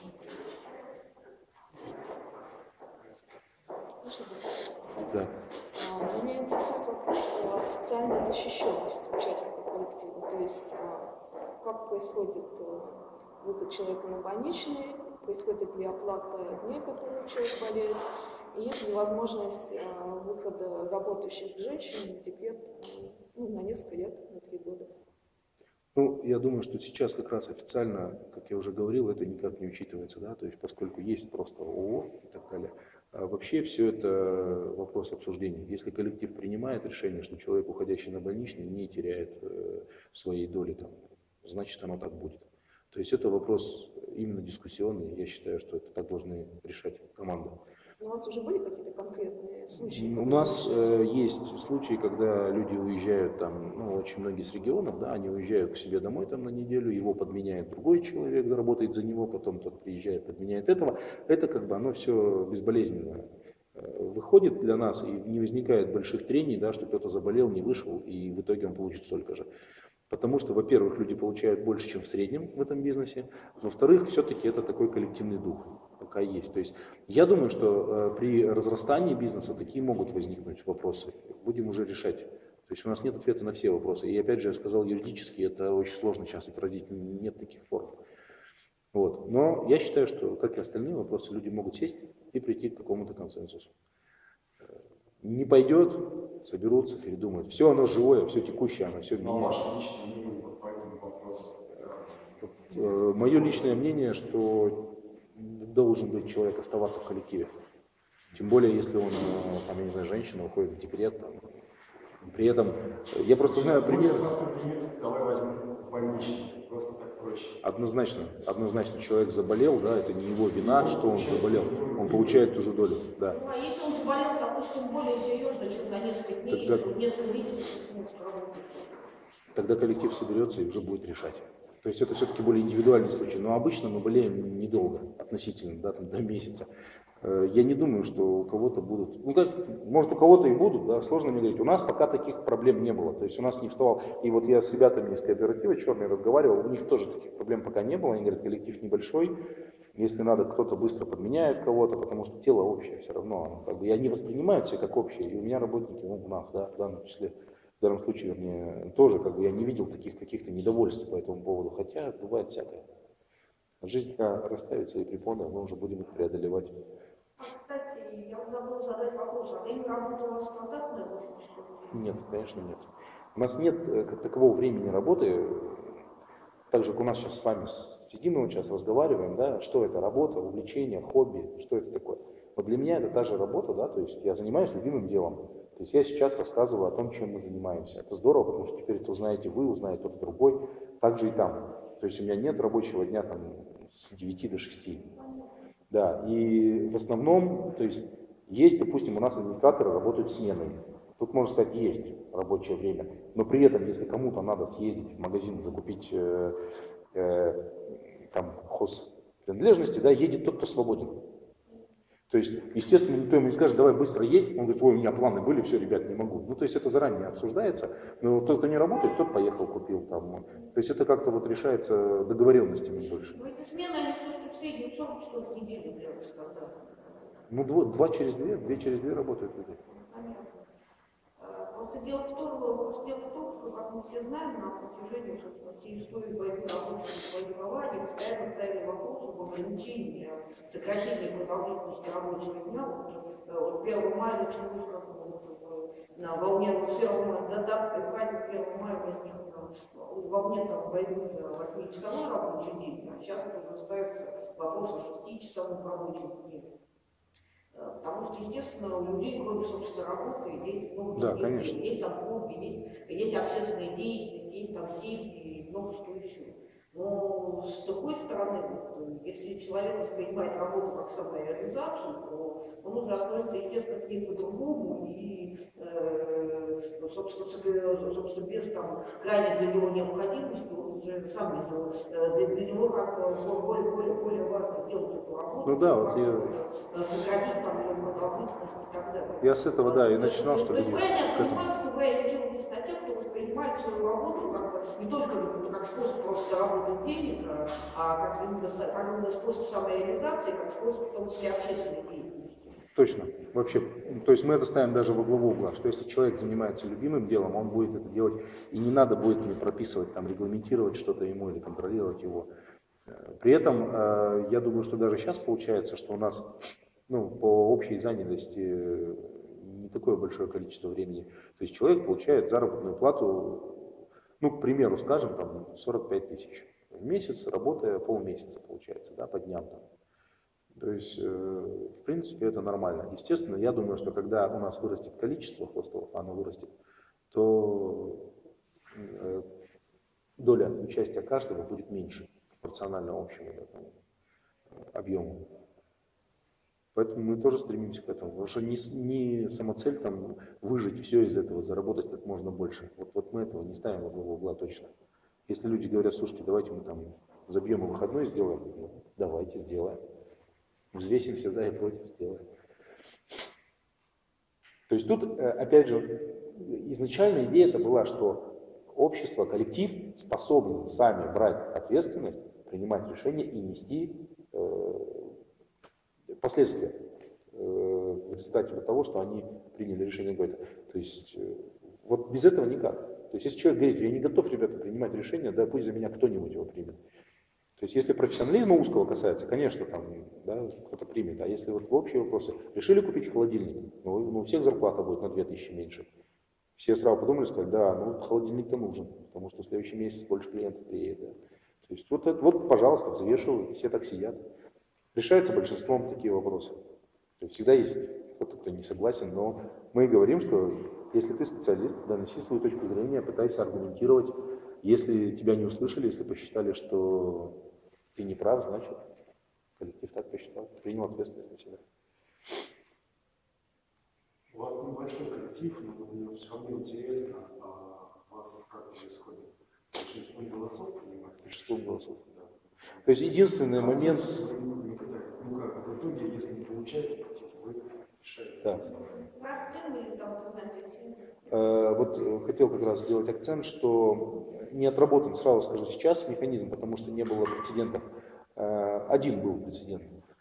Да. Меня интересует вопрос социальной защищенности участников коллектива. То есть как происходит выход человека на больничный, происходит ли оплата дней, которые человек болеет, и есть ли возможность выхода работающих женщин в декрет на несколько лет, на 3 года. Ну, я думаю, что сейчас как раз официально, как я уже говорил, это никак не учитывается, да, то есть поскольку есть просто ООО и так далее. А вообще все это вопрос обсуждения. Если коллектив принимает решение, что человек, уходящий на больничный, не теряет своей доли, там, значит оно так будет. То есть это вопрос именно дискуссионный. Я считаю, что это так должны решать команды. У вас уже были какие-то конкретные случаи? У нас есть случаи, когда люди уезжают, там, ну, очень многие с регионов, да, они уезжают к себе домой там, на неделю, его подменяет другой человек, работает за него, потом тот приезжает, подменяет этого. Это как бы оно все безболезненно выходит для нас, и не возникает больших трений, да, что кто-то заболел, не вышел, и в итоге он получит столько же. Потому что, во-первых, люди получают больше, чем в среднем в этом бизнесе. Во-вторых, все-таки это такой коллективный дух пока есть. То есть я думаю, что при разрастании бизнеса такие могут возникнуть вопросы. Будем уже решать. То есть у нас нет ответа на все вопросы. И опять же, я сказал, юридически это очень сложно сейчас отразить. Нет таких форм. Вот. Но я считаю, что, как и остальные вопросы, люди могут сесть и прийти к какому-то консенсусу. Не пойдет, соберутся, передумают. Все оно живое, все текущее, оно все Но меняется. ваше личное мнение вот по этому вопросу? Мое личное мнение, что должен быть человек оставаться в коллективе. Тем более, если он, там, я не знаю, женщина, уходит в декрет. Там. При этом, я просто знаю пример. Простой пример, давай возьмем с больничным, просто так проще. Однозначно человек заболел, да, это не его вина, что он заболел. Он получает ту же долю, да. Ну, а если он заболел, допустим, более серьезно, чем на несколько дней, несколько месяцев, может работать. Тогда коллектив соберется и уже будет решать. То есть это все-таки более индивидуальный случай. Но обычно мы болеем недолго, относительно, да, там, до месяца. Я не думаю, что у кого-то будут, ну как, может у кого-то и будут, да, сложно мне говорить. У нас пока таких проблем не было. То есть у нас не вставал, и вот я с ребятами из кооператива черный разговаривал, у них тоже таких проблем пока не было. Они говорят, коллектив небольшой, если надо, кто-то быстро подменяет кого-то, потому что тело общее все равно. Оно, как бы, и они воспринимают все как общее. И у меня работники, ну, у нас, да, в данном числе, в данном случае, вернее, тоже, как бы, я не видел таких каких-то недовольств по этому поводу, хотя бывает всякое. Жизнь, когда расставит свои препоны, мы уже будем их преодолевать. Кстати, я вот забыл задать вопрос, а время работы у вас стандартное было, что ли? Нет, конечно, нет. У нас нет как такового времени работы, так же, как у нас сейчас с вами сидим, мы сейчас разговариваем, да, что это работа, увлечение, хобби, что это такое. Вот для меня это та же работа, да, то есть я занимаюсь любимым делом. То есть я сейчас рассказываю о том, чем мы занимаемся. Это здорово, потому что теперь это узнаете вы, узнает кто-то другой, так же и там. То есть у меня нет рабочего дня там с 9 до 6. Да, и в основном, то есть, допустим, у нас администраторы работают сменой. Тут, можно сказать, есть рабочее время. Но при этом, если кому-то надо съездить в магазин, закупить там хозпринадлежности, да, едет тот, кто свободен. То есть, естественно, никто ему не скажет, давай быстро едь. Он говорит, ой, у меня планы были, все, ребят, не могу. Ну, то есть это заранее обсуждается. Но тот, кто не работает, тот поехал, купил там. То есть это как-то вот решается договоренностями больше. Но эти смены, они все-таки в среднем 40 часов в неделю делаются тогда. Ну, 2 через 2 работают люди. Понятно. Просто дело в том, что, как мы все знаем, на протяжении, собственно, всей истории борьбы рабочих за свои права, они постоянно ставили вопрос об ограничении, сокращении продолжительности рабочего дня. Вот 1 мая началось как на волне 1 мая, праздник 1 мая возник во волне там борьбы за 8-часовой рабочий день, а сейчас это уже ставится вопрос о 6-часовых рабочих днях. Потому что, естественно, у людей, кроме, собственно, работы, есть много других дел. Есть там хобби, есть общественная деятельность, есть там семьи и много что еще. Но с другой стороны, вот, если человек воспринимает работу как самореализацию, то он уже относится, естественно, к ней по-другому и, собственно, без там, крайней для него необходимости, он уже сам решил, для него как более важно сделать эту работу, Ну да, чем вот сократить там ее продолжительность и так далее. я с этого, да, и начинал, что То есть люди правильно я к этому. понимаю, что вы ориентируетесь на тех, кто воспринимает свою работу как не только как способ просто заработать денег, а как именно способ самореализации, как способ, в том числе, общественной деятельности. Точно. Вообще, то есть мы это ставим даже во главу угла, что если человек занимается любимым делом, он будет это делать, и не надо будет мне прописывать, там, регламентировать что-то ему или контролировать его. При этом, я думаю, что даже сейчас получается, что у нас, ну, по общей занятости не такое большое количество времени. То есть человек получает заработную плату, ну, к примеру, скажем, там, 45 тысяч в месяц, работая полмесяца, получается, да, по дням там. То есть, в принципе, это нормально. Естественно, я думаю, что когда у нас вырастет количество хостелов, оно вырастет, то доля участия каждого будет меньше, пропорционально общему этому объему. Поэтому мы тоже стремимся к этому. Потому что не самоцель там выжить все из этого, заработать как можно больше. Вот мы этого не ставим во главу угла точно. Если люди говорят, слушайте, давайте мы там забьем и выходной сделаем, ну, давайте сделаем. Взвесим все за и против, сделаем. То есть тут, опять же, изначально идея это была, что общество, коллектив способны сами брать ответственность, принимать решения и нести последствия в результате того, что они приняли решение какое-то. То есть вот без этого никак. То есть если человек говорит, я не готов, ребята, принимать решение, да пусть за меня кто-нибудь его примет. То есть если профессионализма узкого касается, конечно, там, да, кто-то примет. А если вот в общие вопросы, решили купить холодильник, ну у всех зарплата будет на 2000 меньше. Все сразу подумали, сказали, да, ну холодильник-то нужен, потому что в следующий месяц больше клиентов приедет. Да. То есть вот, пожалуйста, взвешивают, все так сидят. Решаются большинством такие вопросы. То есть всегда есть кто-то, кто не согласен, но мы говорим, что если ты специалист, доноси свою точку зрения, пытайся аргументировать. Если тебя не услышали, если посчитали, что ты не прав, значит, коллектив так посчитал, принял ответственность на себя. У вас небольшой коллектив, но мне все равно интересно, у вас как происходит? Большинство голосов принимается? Большинство голосов. Да. То есть единственный момент... Ну как, в итоге, если не получается, вы решаете. Да. Простым или там документацией? Вот хотел как раз сделать акцент, что не отработан, сразу скажу сейчас, механизм, потому что не было прецедентов. Один был прецедент.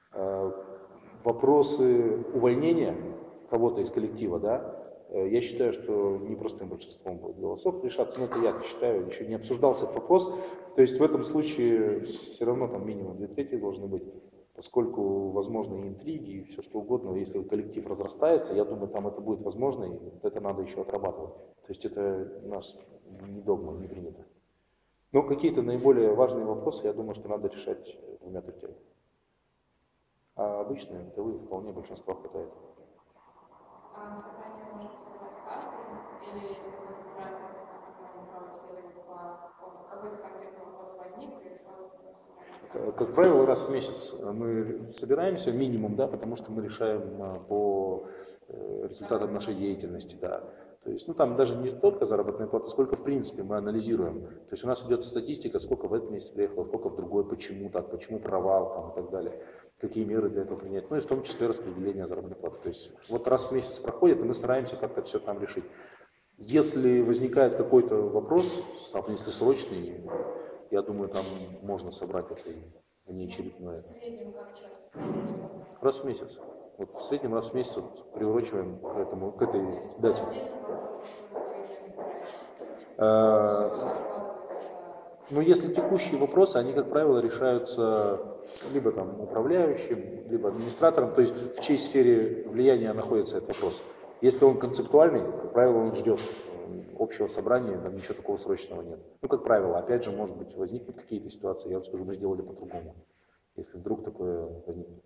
Вопросы увольнения кого-то из коллектива, да, я считаю, что непростым большинством будет голосов решаться, но это я считаю, еще не обсуждался этот вопрос. То есть в этом случае все равно там минимум 2/3 должны быть, поскольку возможны и интриги, и все что угодно. Но если коллектив разрастается, я думаю, там это будет возможно, и это надо еще отрабатывать. То есть это у нас не догма, не принято. Но какие-то наиболее важные вопросы, я думаю, что надо решать 2/3. А обычные бытовые вполне большинства хватает. А собрание может созвать каждый, или есть какой-то график, который право следовать по какой-то конкретный вопрос возник, и сразу Как правило, раз в месяц мы собираемся, минимум, да, потому что мы решаем по результатам нашей деятельности, да. То есть, ну там даже не столько заработная плата, сколько в принципе мы анализируем. То есть у нас идет статистика, сколько в этот месяц приехало, сколько в другой, почему так, почему провал там, и так далее. Какие меры для этого принять, ну и в том числе распределение заработной платы. То есть вот раз в месяц проходит, и мы стараемся как-то все там решить. Если возникает какой-то вопрос, если срочный, я думаю, там можно собрать это внеочередное. в среднем как часто проводите собрание? Раз в месяц. Вот в среднем раз в месяц вот, приурочиваем к этой дате. Но если текущие вопросы, они, как правило, решаются либо там управляющим, либо администратором, то есть в чьей сфере влияния находится этот вопрос. Если он концептуальный, как правило, он ждет общего собрания, там ничего такого срочного нет. Ну, как правило, опять же, может быть, возникнут какие-то ситуации, я вам скажу, мы сделали по-другому, если вдруг такое возникнет.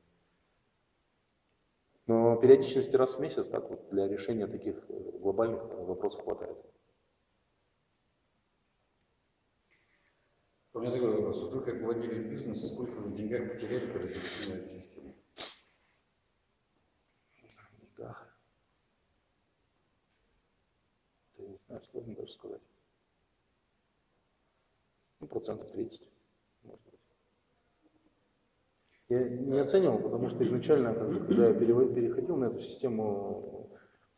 Но периодичности раз в месяц, так вот, для решения таких глобальных вопросов хватает. У меня такой вопрос. Вот вы как владелец бизнеса, сколько вы в деньгах потеряли, когда перешли на эту систему? Да. Я не знаю, сложно даже сказать. Ну, 30%, может быть. Я не оценивал, потому что изначально, когда я переходил на эту систему,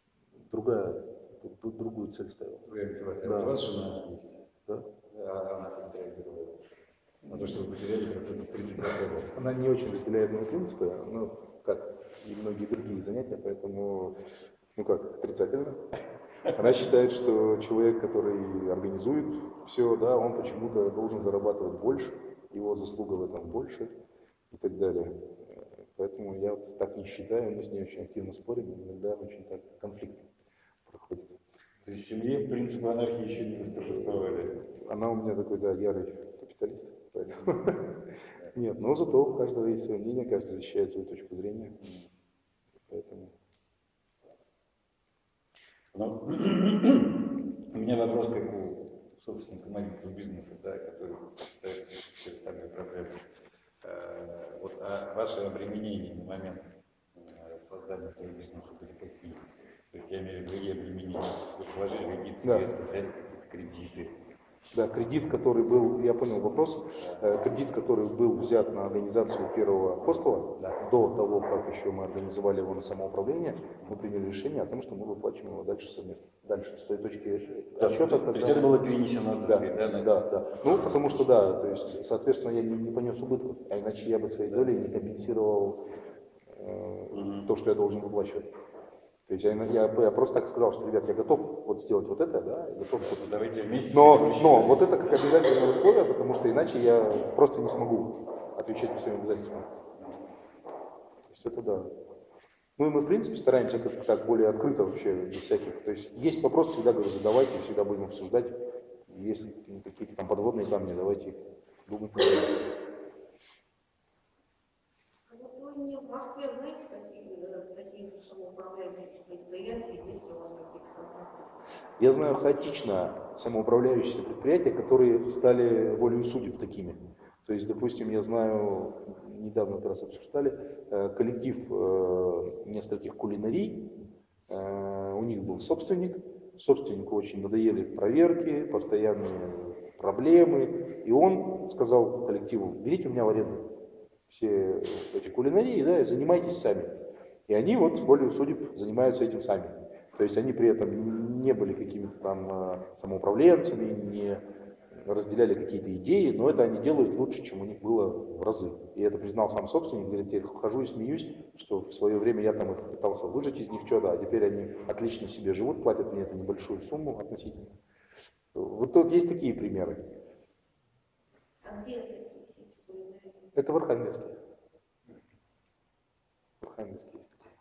другую цель ставил. Другая мотивация. Да. Вот у вас жена есть. Да? А она как реагировала? На то, что вы потеряли 30% дохода. Она не очень разделяет мои принципы, ну, как и многие другие занятия, поэтому, ну как, отрицательно. Она считает, что человек, который организует все, да, он почему-то должен зарабатывать больше, его заслуга в этом больше и так далее. Поэтому я вот так не считаю, мы с ней очень активно спорим, иногда очень так конфликт проходит. То есть в семье принципы анархии еще не восторжествовали? Она у меня такой, да, ярый капиталист, поэтому... Нет, но зато у каждого есть свое мнение, каждый защищает свою точку зрения, поэтому... Ну, у меня вопрос, как у собственника маленького бизнеса, да, который пытается решить те самые проблемы. Вот ваши обременения на момент создания этого бизнеса были какие? То есть я имею в виду и обременения. Вы положили какие-то средства, взяли какие-то кредиты. Да, кредит, который был, я понял вопрос, кредит, который был взят на организацию первого хостела, до того, как еще мы организовали его на самоуправление, мы приняли решение о том, что мы выплачиваем его дальше совместно. Дальше, с той точки отсчета. То есть это было перенесено, так сказать, да? Да. Ну, потому что, да, то есть, соответственно, я не понес убытков, а иначе я бы своей долей не компенсировал то, что я должен выплачивать. То есть я просто так сказал, что, ребят, я готов вот сделать вот это, да, я готов. Давайте вместе но вот это как обязательное условие, потому что иначе я просто не смогу отвечать на свои обязательства. То есть это да. Ну и мы, в принципе, стараемся как-то так более открыто вообще, без всяких. То есть вопросы, всегда говорю, задавайте, всегда будем обсуждать. Если какие-то там подводные камни, давайте их думать. Вот вы не в Москве знаете такие же самоуправляющиеся предприятия, есть ли у вас какие-то контакты? Я знаю хаотично самоуправляющиеся предприятия, которые стали волею судеб такими. То есть, допустим, я знаю, недавно как раз обсуждали, коллектив нескольких кулинарий, у них был собственнику очень надоели проверки, постоянные проблемы, и он сказал коллективу: берите у меня в аренду все эти кулинарии, да, и занимайтесь сами. И они вот волею судеб занимаются этим сами. То есть они при этом не были какими-то там самоуправленцами, не разделяли какие-то идеи, но это они делают лучше, чем у них было в разы. И это признал сам собственник, говорит: я хожу и смеюсь, что в свое время я там их пытался выжать из них что-то, а теперь они отлично себе живут, платят мне эту небольшую сумму относительно. Вот тут есть такие примеры. А где такие сети кулинарии? Это в Архангельске. В Архангельске есть такое.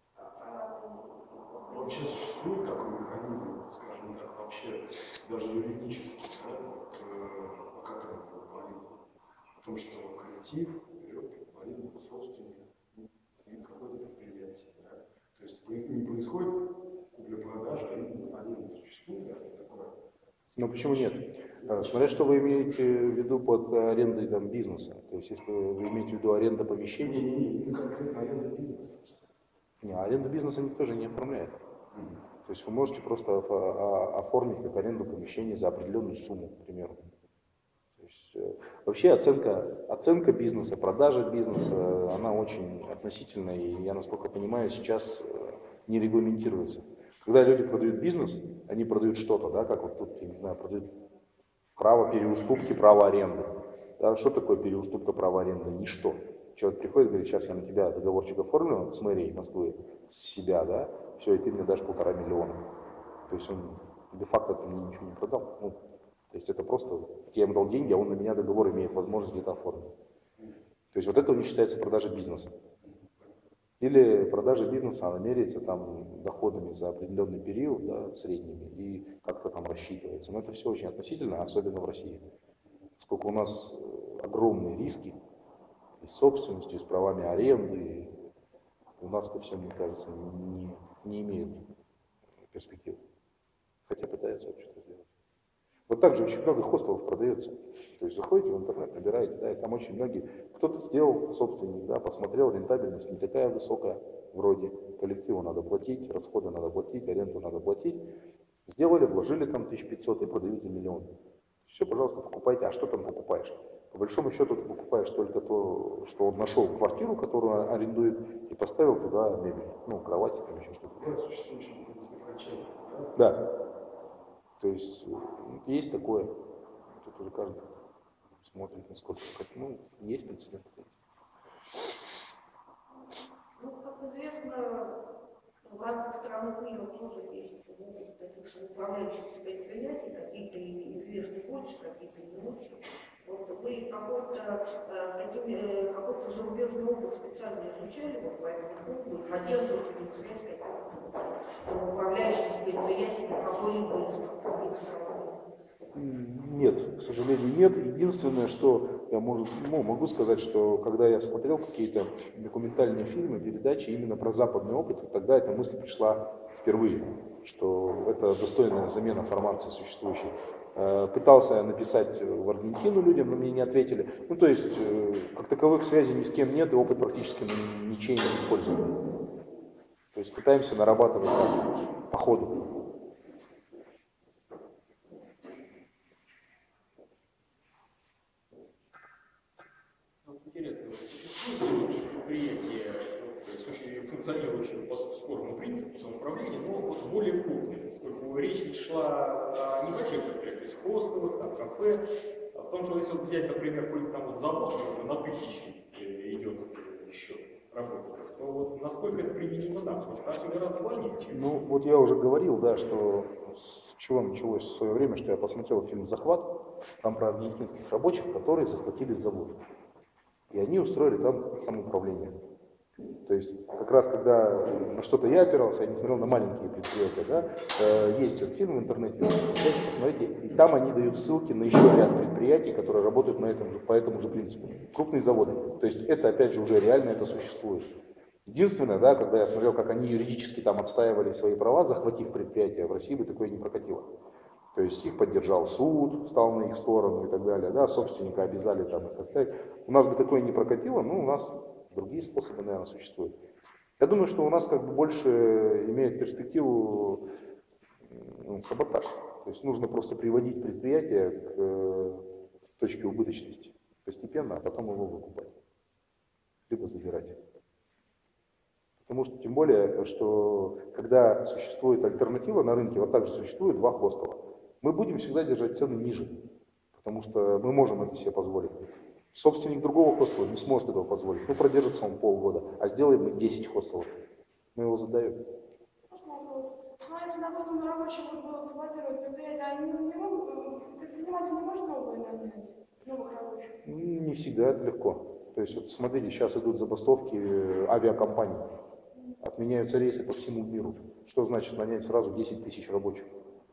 Вообще существует такой механизм, скажем так, вообще даже юридически, да, вот, как это говорит, о том, что коллектив берет в аренду собственник и какое-то предприятие, да? То есть не происходит купля-продажа, а аренда существует, да, такое? Но почему нет? Смотря что вы имеете в виду под арендой там, бизнеса. То есть если вы имеете в виду аренда помещений... Не конкретно аренда бизнеса. Не, аренду бизнеса никто же не оформляет. То есть вы можете просто оформить как аренду помещения за определенную сумму, к примеру. То есть, вообще оценка бизнеса, продажа бизнеса, она очень относительная, и я, насколько понимаю, сейчас не регламентируется. Когда люди продают бизнес, они продают что-то, да, как вот тут, я не знаю, продают право переуступки, право аренды. Да, что такое переуступка права аренды? Ничто. Человек приходит и говорит: сейчас я на тебя договорчик оформлю с мэрией Москвы, с себя, да, все, и ты мне дашь 1,5 миллиона. То есть он де-факто мне ничего не продал. Ну, то есть это просто, я ему дал деньги, а он на меня договор имеет возможность где-то оформить. То есть вот это у них считается продажа бизнеса. Или продажа бизнеса, она меряется там доходами за определенный период, да, средними, и как-то там рассчитывается. Но это все очень относительно, особенно в России. Поскольку у нас огромные риски и с собственностью, и с правами аренды, и у нас это все, мне кажется, не имеет перспектив. Хотя пытаются что-то сделать. Вот также очень много хостелов продается. То есть заходите в интернет, набираете, да, и там очень многие, кто-то сделал, собственник, да, посмотрел, рентабельность не такая высокая, вроде коллективу надо платить, расходы надо платить, аренду надо платить. Сделали, вложили там 1500 и продают за миллион. Все, пожалуйста, покупайте. А что там покупаешь? По большому счету ты покупаешь только то, что он нашел квартиру, которую арендует, и поставил туда мебель, ну, кровати, там еще что-то. Да, существующий, в принципе, франчайзинг, да? Да. То есть есть такое. Тут уже каждый смотрит, насколько, ну, есть прецедент. Ну, как известно, в разных странах мира тоже есть таких самоуправляющихся предприятий, какие-то известны больше, какие-то не лучше. Вот вы какой-то зарубежный опыт специально изучали вот по этому поводу, поддерживаете ли связь с какими-то самоуправляющимися предприятиями в какой-либо из других стран? Нет, к сожалению, нет. Единственное, что я могу сказать, что когда я смотрел какие-то документальные фильмы, передачи именно про западный опыт, вот тогда эта мысль пришла впервые, что это достойная замена формации существующей. Пытался написать в Аргентину людям, но мне не ответили. Ну, то есть, как таковых связей ни с кем нет, и опыт практически ничей не используем. То есть, пытаемся нарабатывать по ходу. Интересно, существует ли предприятие, функционирующее по схожему принципу самоуправления, но вот более крупные, поскольку речь шла о небольших предприятиях, то есть хостелах, там, кафе, потому что если взять, например, какой-нибудь там вот завод, где уже на тысячи идет счет работников, то вот насколько это применимо там, потому что там гораздо сложнее, чем... Ну, вот я уже говорил, да, что с чего началось в свое время, что я посмотрел фильм «Захват», там про аргентинских рабочих, которые захватили завод. И они устроили там самоуправление. То есть, как раз когда на что-то я опирался, я не смотрел на маленькие предприятия, да, есть этот фильм в интернете, посмотрите, и там они дают ссылки на еще ряд предприятий, которые работают по этому же принципу. Крупные заводы. То есть, это, опять же, уже реально это существует. Единственное, да, когда я смотрел, как они юридически там отстаивали свои права, захватив предприятие, в России бы такое не прокатило. То есть их поддержал суд, встал на их сторону и так далее, да, собственника обязали там их оставить. У нас бы такое не прокатило, но у нас другие способы, наверное, существуют. Я думаю, что у нас как бы больше имеет перспективу саботаж. То есть нужно просто приводить предприятие к точке убыточности постепенно, а потом его выкупать, либо забирать. Потому что, тем более, что когда существует альтернатива на рынке, вот так же существует два хостела. Мы будем всегда держать цены ниже, потому что мы можем это себе позволить. Собственник другого хостела не сможет этого позволить. Ну, продержится он полгода, а сделаем мы 10 хостелов. Мы его задаем. Можно вопрос? Ну, если, допустим, рабочие будут эксплуатировать предприятия, они не могут, предприниматель не может новые нанять, новых рабочих? Не всегда это легко. То есть, вот смотрите, сейчас идут забастовки авиакомпаний. Отменяются рейсы по всему миру. Что значит нанять сразу 10 тысяч рабочих?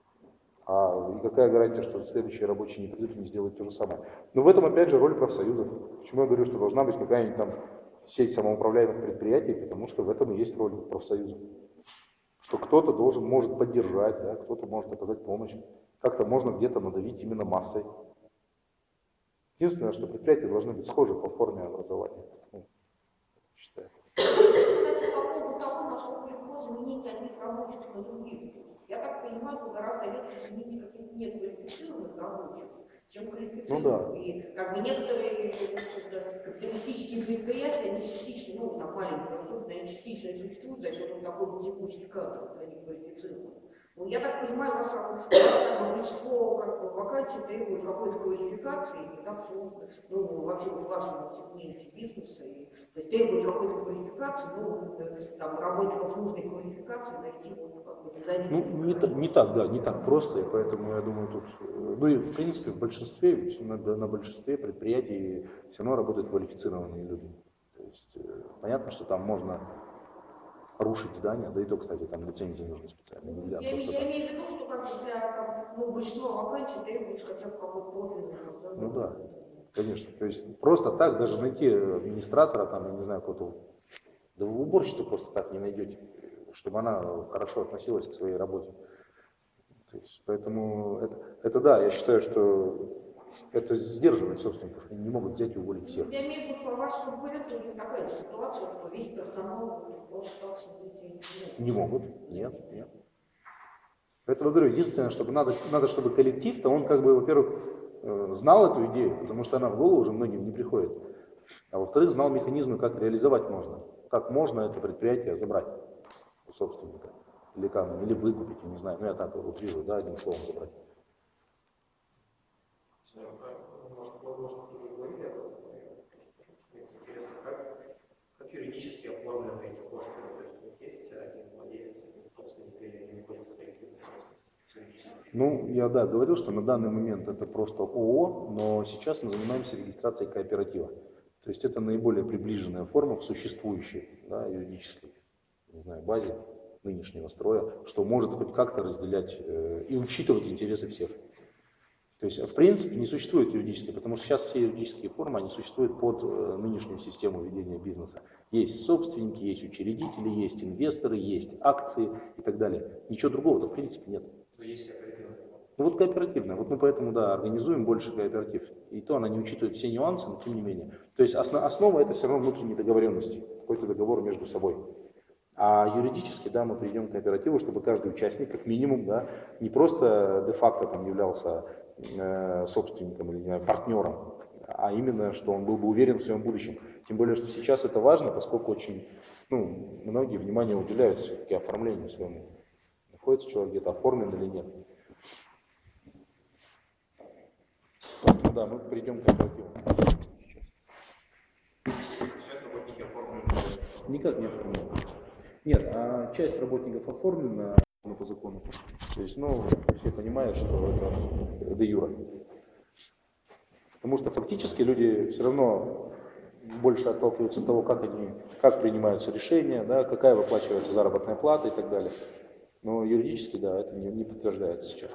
И какая гарантия, что следующие рабочие не придут и не сделают то же самое? Но в этом, опять же, роль профсоюзов. Почему я говорю, что должна быть какая-нибудь там сеть самоуправляемых предприятий, потому что в этом и есть роль профсоюзов. Что кто-то может поддержать, да, кто-то может оказать помощь. Как-то можно где-то надавить именно массой. Единственное, что предприятия должны быть схожи по форме образования. Считаю. Кстати, по поводу того, насколько легко заменить одних рабочих на других. Я так понимаю, что гораздо легче заменить каких-то неквалифицированных рабочих, чем квалифицированных. Ну, да. И как бы некоторые капиталистические предприятия, они частично, ну там маленькие, особенно, они частично существуют за счет такой текущих кадров, они квалифицированы. Ну, я так понимаю, у вас большинство вакансий требует какой-то квалификации, и так сложно, ну, вообще вот в вашем сегменте бизнеса, то есть требует какой-то квалификации, ну, там, работников нужной квалификации найти вот как-то дизайнеров. Не так, да, не так просто, и поэтому я думаю, тут, ну и в принципе в большинстве, на большинстве предприятий все равно работают квалифицированные люди. То есть понятно, что там можно рушить здание, да и то, кстати, там лицензии нужны специально, нельзя. Я имею в виду, что как бы для большинства вакансий требуется хотя бы какой-то профильный. Ну да, конечно. То есть просто так даже найти администратора, там, я не знаю, какого-то, да вы уборщицу просто так не найдете, чтобы она хорошо относилась к своей работе. То есть, поэтому это да, я считаю, что это сдерживает собственников. Они не могут взять и уволить всех. Я имею в виду, что ваши конкуренты, у них такая же ситуация, что весь персонал просто так сидеть Не могут. Нет. Поэтому говорю, единственное, чтобы надо, чтобы коллектив-то, он как бы, во-первых, знал эту идею, потому что она в голову уже многим не приходит. А во-вторых, знал механизмы, как реализовать можно. Как можно это предприятие забрать у собственника. Или выкупить, я не знаю. Ну, я так утрирую, да, одним словом забрать. Возможно, вы уже говорили об этом, мне интересно, как юридически оформлены эти хостелы, то есть у них есть один владелец, один собственник, или они находятся в коллективной собственности? Ну, я говорил, что на данный момент это просто ООО, но сейчас мы занимаемся регистрацией кооператива. То есть это наиболее приближенная форма в существующей, да, юридической, не знаю, базе нынешнего строя, что может хоть как-то разделять и учитывать интересы всех. То есть, в принципе, не существует юридической, потому что сейчас все юридические формы, они существуют под нынешнюю систему ведения бизнеса. Есть собственники, есть учредители, есть инвесторы, есть акции и так далее. Ничего другого-то в принципе нет. Но есть кооперативная. Ну вот кооперативная. Вот мы поэтому, да, организуем больше кооператив. И то она не учитывает все нюансы, но тем не менее. То есть основа это все равно внутренние договоренности, какой-то договор между собой. А юридически, да, мы придем к кооперативу, чтобы каждый участник, как минимум, да, не просто де-факто там являлся собственником или, не знаю, партнером, а именно, что он был бы уверен в своем будущем. Тем более, что сейчас это важно, поскольку очень, многие внимание уделяют все-таки оформлению своему. Находится человек где-то оформлен или нет. Поэтому, да, мы придем к кооперативу. Сейчас работники оформлены. Никак не оформлены. Нет, а часть работников оформлена по закону. То есть, все понимают, что это де юре. Потому что фактически люди все равно больше отталкиваются от того, как принимаются решения, да, какая выплачивается заработная плата и так далее. Но юридически, да, это не подтверждается сейчас.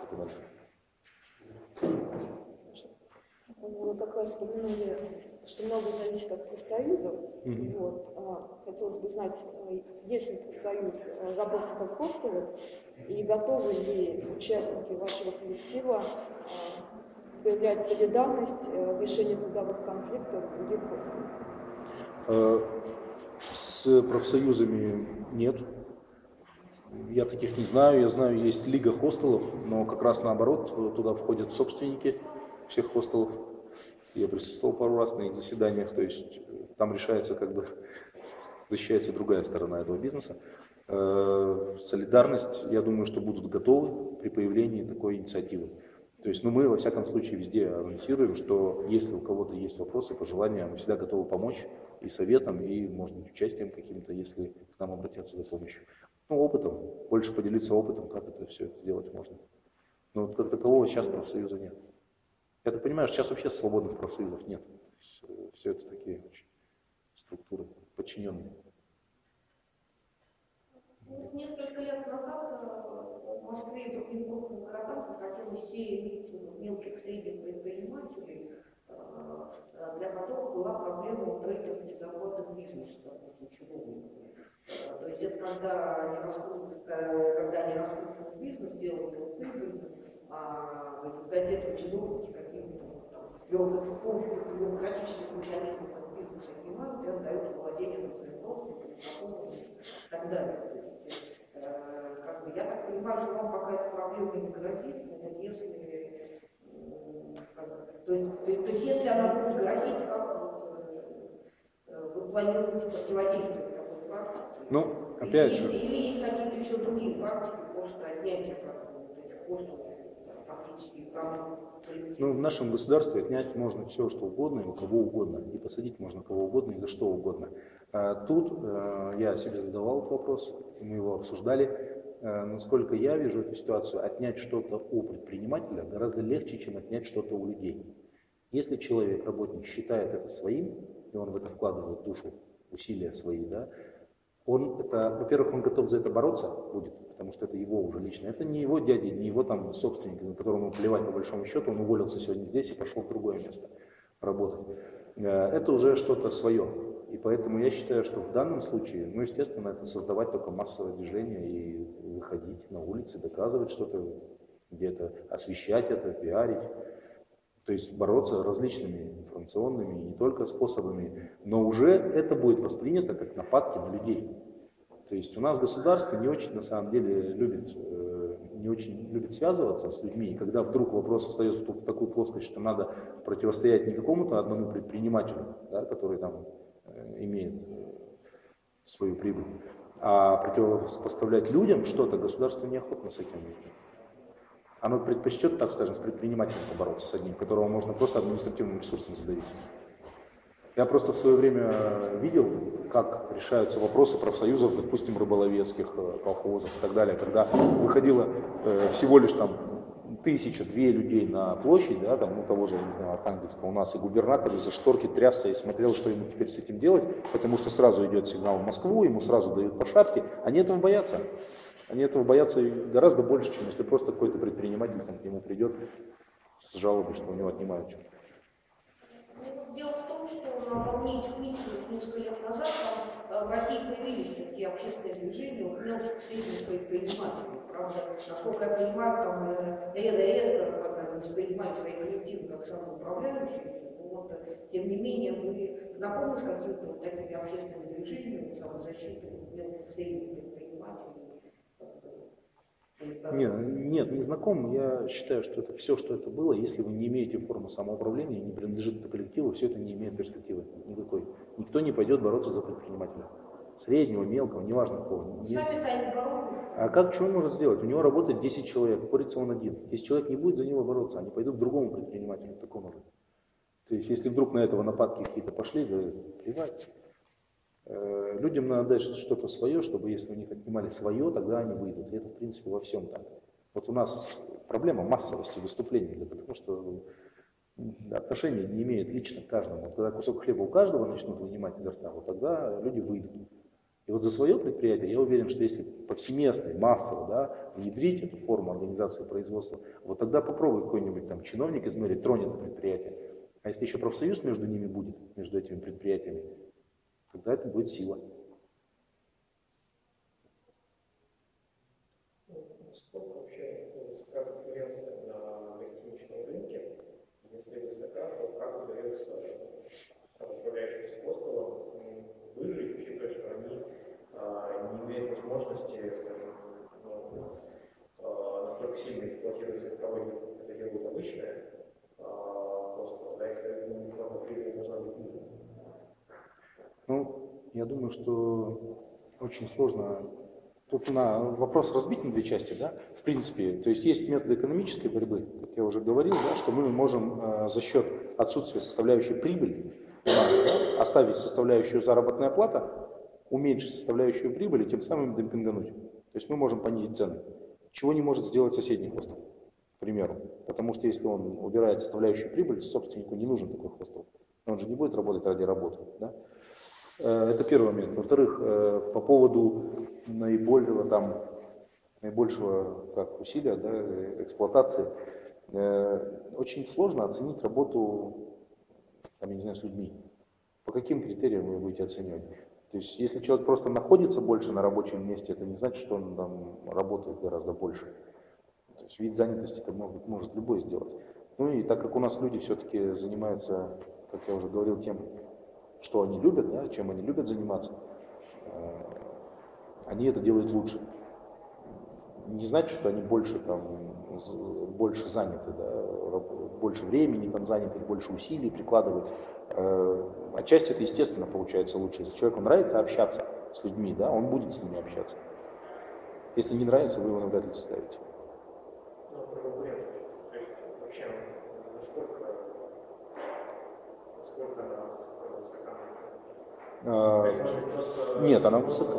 Вы как раз упомянули, что много зависит от профсоюзов. Хотелось бы знать, есть ли профсоюз работников хостелов и готовы ли участники вашего коллектива проявлять солидарность в решении трудовых конфликтов в других хостелах? С профсоюзами нет. Я таких не знаю. Я знаю, есть лига хостелов, но как раз наоборот, туда входят собственники всех хостелов. Я присутствовал пару раз на их заседаниях, то есть там решается, защищается другая сторона этого бизнеса. Солидарность, я думаю, что будут готовы при появлении такой инициативы. То есть, мы, во всяком случае, везде анонсируем, что если у кого-то есть вопросы, пожелания, мы всегда готовы помочь и советом, и, может быть, участием каким-то, если к нам обратятся за помощью. Опытом, больше поделиться опытом, как это все сделать можно. Но как такового сейчас профсоюза нет. Я так понимаю, сейчас вообще свободных профсоюзов нет. Все это такие очень структуры подчиненные. Несколько лет назад в Москве и других крупных городах находилось серия мелких средних предпринимателей, для которых была проблема трейдеров незаконных бизнесов, допустим, чиновниками. То есть это когда они раскручивают бизнес, делают его прибыльным, а в результате этого чиновники какими-то с помощью бюрократических механизмов от бизнеса отнимают и отдают владение на своим родственникам, знакомым и так далее. Я так понимаю, что вам пока эта проблема не грозит, если она будет грозить, как вы планируете противодействовать такой практике? Опять же. Или есть какие-то еще другие практики после отнятия этих хостелов, фактически прав? В нашем государстве отнять можно все, что угодно, и у кого угодно, и посадить можно кого угодно, и за что угодно. Тут я себе задавал этот вопрос, мы его обсуждали. Насколько я вижу эту ситуацию, отнять что-то у предпринимателя гораздо легче, чем отнять что-то у людей. Если человек, работник, считает это своим, и он в это вкладывает душу, усилия свои, да, во-первых, он готов за это бороться будет, потому что это его уже лично. Это не его дядя, не его там собственник, на которому плевать по большому счету, он уволился сегодня здесь и пошел в другое место работать. Это уже что-то свое. И поэтому я считаю, что в данном случае, естественно, это создавать только массовое движение и выходить на улицы, доказывать что-то, где-то освещать это, пиарить. То есть бороться различными информационными, не только способами, но уже это будет воспринято как нападки на людей. То есть у нас государство не очень, на самом деле, не очень любит связываться с людьми, и когда вдруг вопрос встает в такую плоскость, что надо противостоять не какому-то одному предпринимателю, да, который там имеет свою прибыль, а противопоставлять людям что-то, государство неохотно с этим. Оно предпочтет, так скажем, с предпринимателем побороться, с одним, которого можно просто административным ресурсом задавить. Я просто в свое время видел, как решаются вопросы профсоюзов, допустим, рыболовецких, колхозов и так далее, когда выходило всего лишь там 1000-2 людей на площадь, да, там, того же, я не знаю, Архангельска у нас, и губернатор из-за шторки трясся и смотрел, что ему теперь с этим делать, потому что сразу идет сигнал в Москву, ему сразу дают по шапке. Они этого боятся. Они этого боятся гораздо больше, чем если просто какой-то предприниматель к нему придет с жалобой, что у него отнимают что-то. Дело в том, что на волне этих митингов несколько лет назад в России появились такие общественные движения у мелких средних предпринимателей. Правда, насколько я понимаю, там редко как они воспринимают свои коллективы как самоуправляющиеся. Вот, тем не менее, вы знакомы с какими-то вот такими общественными движениями самозащиты мелких средних предпринимателей? Нет, не знаком. Я считаю, что это все, что это было, если вы не имеете форму самоуправления, не принадлежите коллективу, все это не имеет перспективы никакой. Никто не пойдет бороться за предпринимателя. Среднего, мелкого, неважно какого. Сами-то они боролись. А как, что он может сделать? У него работает 10 человек, борется он один. Если человек не будет за него бороться, они пойдут к другому предпринимателю, такому же. То есть, если вдруг на этого нападки какие-то пошли, да плевать. Людям надо дать что-то свое, чтобы если у них отнимали свое, тогда они выйдут. И это, в принципе, во всем так. Вот у нас проблема массовости выступлений, да, потому что отношения не имеют лично к каждому. Вот когда кусок хлеба у каждого начнут вынимать изо рта, вот тогда люди выйдут. И вот за свое предприятие я уверен, что если повсеместно, массово, да, внедрить эту форму организации производства, вот тогда попробуй какой-нибудь там чиновник из мэрии тронет это предприятие. А если еще профсоюз между ними будет, между этими предприятиями, тогда это будет сила. Сколько вообще высока конкуренция на гостиничном рынке? Если высока, то как удается управляющимся хостелам выжить, учитывая, что они не имеют возможности, скажем, настолько сильно эксплуатировать своих работников, как это делают обычные хостелы, да, если много прибыли должна быть ниже. Ну, я думаю, что очень сложно. Тут вопрос разбить на две части, да, в принципе. То есть есть методы экономической борьбы, как я уже говорил, да, что мы можем за счет отсутствия составляющей прибыли у нас, да, оставить составляющую заработная плата, уменьшить составляющую прибыль и тем самым демпингануть. То есть мы можем понизить цены, чего не может сделать соседний хостел, к примеру. Потому что если он убирает составляющую прибыль, собственнику не нужен такой хостел. Он же не будет работать ради работы. Да? Это первый момент. Во-вторых, по поводу наибольшего усилия, да, эксплуатации, очень сложно оценить работу, там, я не знаю, с людьми. По каким критериям вы будете оценивать? То есть, если человек просто находится больше на рабочем месте, это не значит, что он там работает гораздо больше. То есть, вид занятости это может любой сделать. Ну и так как у нас люди все-таки занимаются, как я уже говорил, тем, что они любят, да, чем они любят заниматься, они это делают лучше. Не значит, что они больше заняты, да, больше времени там заняты, больше усилий прикладывают. Отчасти это естественно получается лучше. Если человеку нравится общаться с людьми, да, он будет с ними общаться. Если не нравится, вы его навряд ли заставите. То есть вообще насколько она высока? Нет, она высока.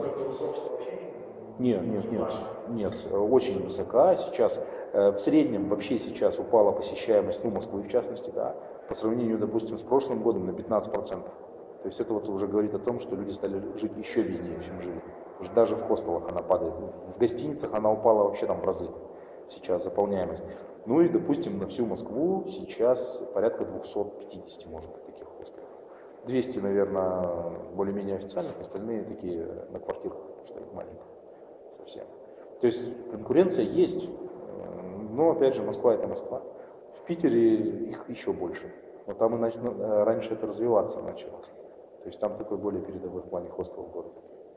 Нет, очень высока сейчас. В среднем вообще сейчас упала посещаемость, Москвы в частности, да, по сравнению, допустим, с прошлым годом на 15%. То есть это вот уже говорит о том, что люди стали жить еще беднее, чем жили. Даже в хостелах она падает. В гостиницах она упала вообще там в разы сейчас, заполняемость. Ну и, допустим, на всю Москву сейчас порядка 250, может быть, таких хостелов. 200, наверное, более-менее официальных, остальные такие на квартирах, что их маленьких совсем. То есть конкуренция есть. Но опять же, Москва это Москва. В Питере их еще больше. Но там и раньше это развиваться начало. То есть там такой более передовой в плане хостелов город.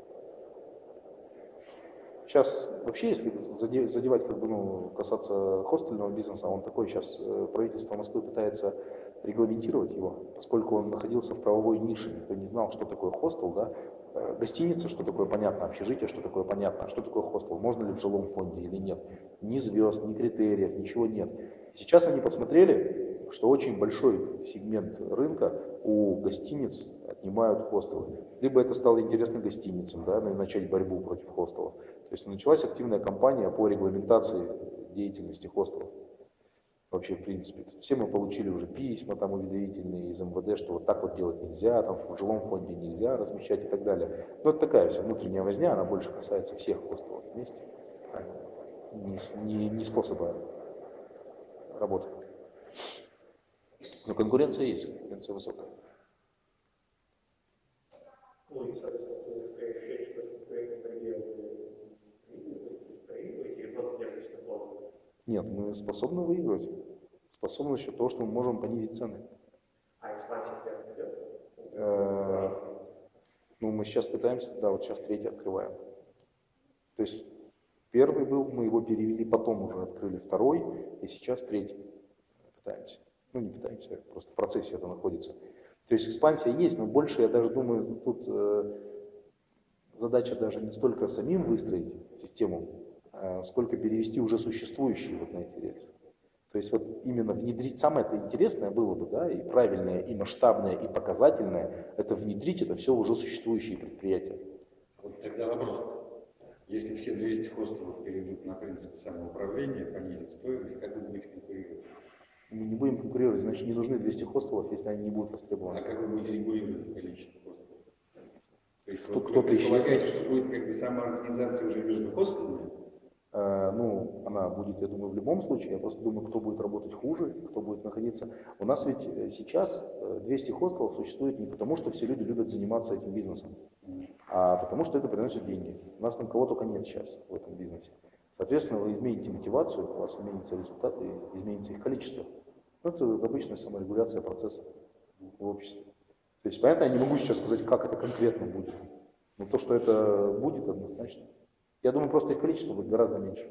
Сейчас вообще, если задевать, касаться хостельного бизнеса, он такой сейчас, правительство Москвы пытается регламентировать его, поскольку он находился в правовой нише, никто не знал, что такое хостел, да, гостиница, что такое понятно, общежитие, что такое понятно, а что такое хостел, можно ли в жилом фонде или нет, ни звезд, ни критериев, ничего нет. Сейчас они посмотрели, что очень большой сегмент рынка у гостиниц отнимают хостелы. Либо это стало интересно гостиницам, да, начать борьбу против хостелов. То есть началась активная кампания по регламентации деятельности хостелов. Вообще, в принципе, все мы получили уже письма там уведомительные из МВД, что вот так вот делать нельзя, там в жилом фонде нельзя размещать и так далее. Но это такая вся внутренняя возня, она больше касается всех хостелов вместе, не способа работы. Но конкуренция есть, конкуренция высокая. Ну и, соответственно, скорее ощущение, что это конкурентный предел проигрываете или просто держитесь на плаву? Нет, мы способны выигрывать. Способны за счет того, что мы можем понизить цены. А экспансия прямо идет? Ну, мы сейчас пытаемся, да, вот сейчас третий открываем. То есть первый был, мы его перевели, потом уже открыли второй, и сейчас третий пытаемся. Ну, не пытаемся, просто в процессе это находится. То есть экспансия есть, но больше, я даже думаю, тут задача даже не столько самим выстроить систему, сколько перевести уже существующие вот на эти рельсы. То есть вот именно внедрить, самое это интересное было бы, да, и правильное, и масштабное, и показательное, это внедрить это все уже существующие предприятия. Вот тогда вопрос. Если все 200 хостелов перейдут на принцип самоуправления, понизят стоимость, как вы будете конкурировать? Мы не будем конкурировать, значит не нужны 200 хостелов, если они не будут востребованы. А как вы будете регулировать количество хостелов? То есть вот Кто-то вы предполагаете, исчезнет. что будет как бы самоорганизация уже между хостелами? Ну, она будет, я думаю, в любом случае. Я просто думаю, кто будет работать хуже, кто будет находиться. У нас ведь сейчас 200 хостелов существует не потому, что все люди любят заниматься этим бизнесом, а потому что это приносит деньги. У нас никого только нет сейчас в этом бизнесе. Соответственно, вы измените мотивацию, у вас изменятся результаты, изменится их количество. Ну, это обычная саморегуляция процесса в обществе. То есть, понятно, я не могу сейчас сказать, как это конкретно будет. Но то, что это будет, однозначно. Я думаю, просто их количество будет гораздо меньше.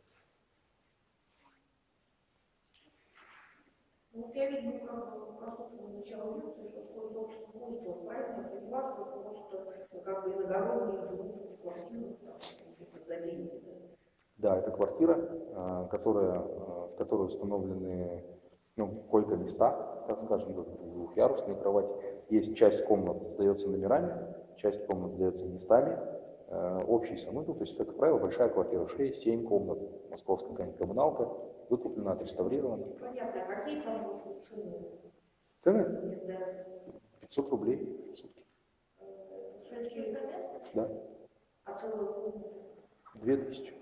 Ну, я видно, как прослушала начало лекции, что такое собственный хостел, поэтому я понимаю, что просто как бы иногородние живут в квартирах, там, где-то за деньги. Да, это квартира, в которой установлены койко-места, так скажем, двухъярусные кровати. Есть часть комнат сдается номерами, часть комнат сдается местами. Общий самый, то есть это, как правило, большая квартира, 6-7 комнат, московская какая-нибудь коммуналка, выкуплена, отреставрирована. Понятно, а какие там будут цены? Цены? Да. 500 рублей в сутки. Все-таки Да. А целую комнату? 2000.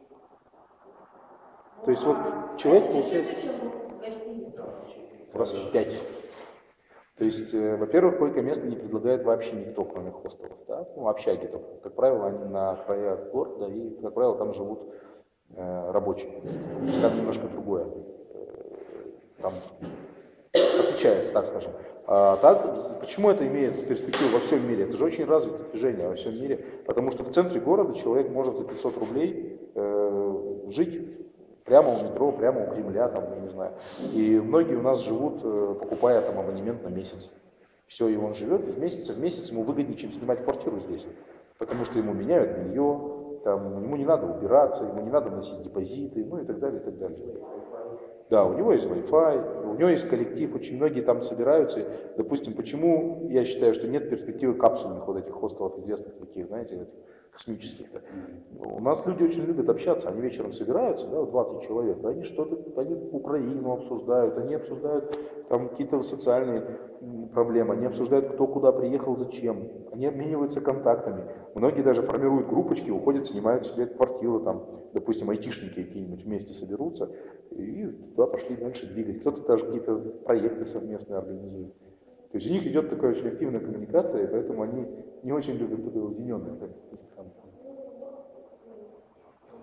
То есть вот человек получает в гостинице? раз в 5. То есть, во-первых, койко-место не предлагает вообще никто, кроме хостелов. Да? Ну, общаги только. Как правило, они на краях города, и, как правило, там живут рабочие. То есть там немножко другое. Там отличается, так скажем. А так, почему это имеет перспективу во всем мире? Это же очень развитое движение во всем мире. Потому что в центре города человек может за 500 рублей жить прямо у метро, прямо у Кремля, там, я не знаю. И многие у нас живут, покупая там абонемент на месяц. Все, и он живет, и в месяц ему выгоднее, чем снимать квартиру здесь. Потому что ему меняют белье, там, ему не надо убираться, ему не надо носить депозиты, ну и так далее, и так далее. Да, у него есть Wi-Fi, у него есть коллектив, очень многие там собираются. Допустим, почему я считаю, что нет перспективы капсульных вот этих хостелов, известных таких, знаете, космических. У нас люди очень любят общаться, они вечером собираются, да, 20 человек, они они Украину обсуждают, они обсуждают там какие-то социальные проблемы, они обсуждают, кто куда приехал, зачем, они обмениваются контактами. Многие даже формируют группочки, уходят, снимают себе квартиру, там, допустим, айтишники какие-нибудь вместе соберутся и туда пошли дальше двигать. Кто-то даже какие-то проекты совместные организует. То есть у них идет такая очень активная коммуникация, и поэтому они не очень любят такое уединенное.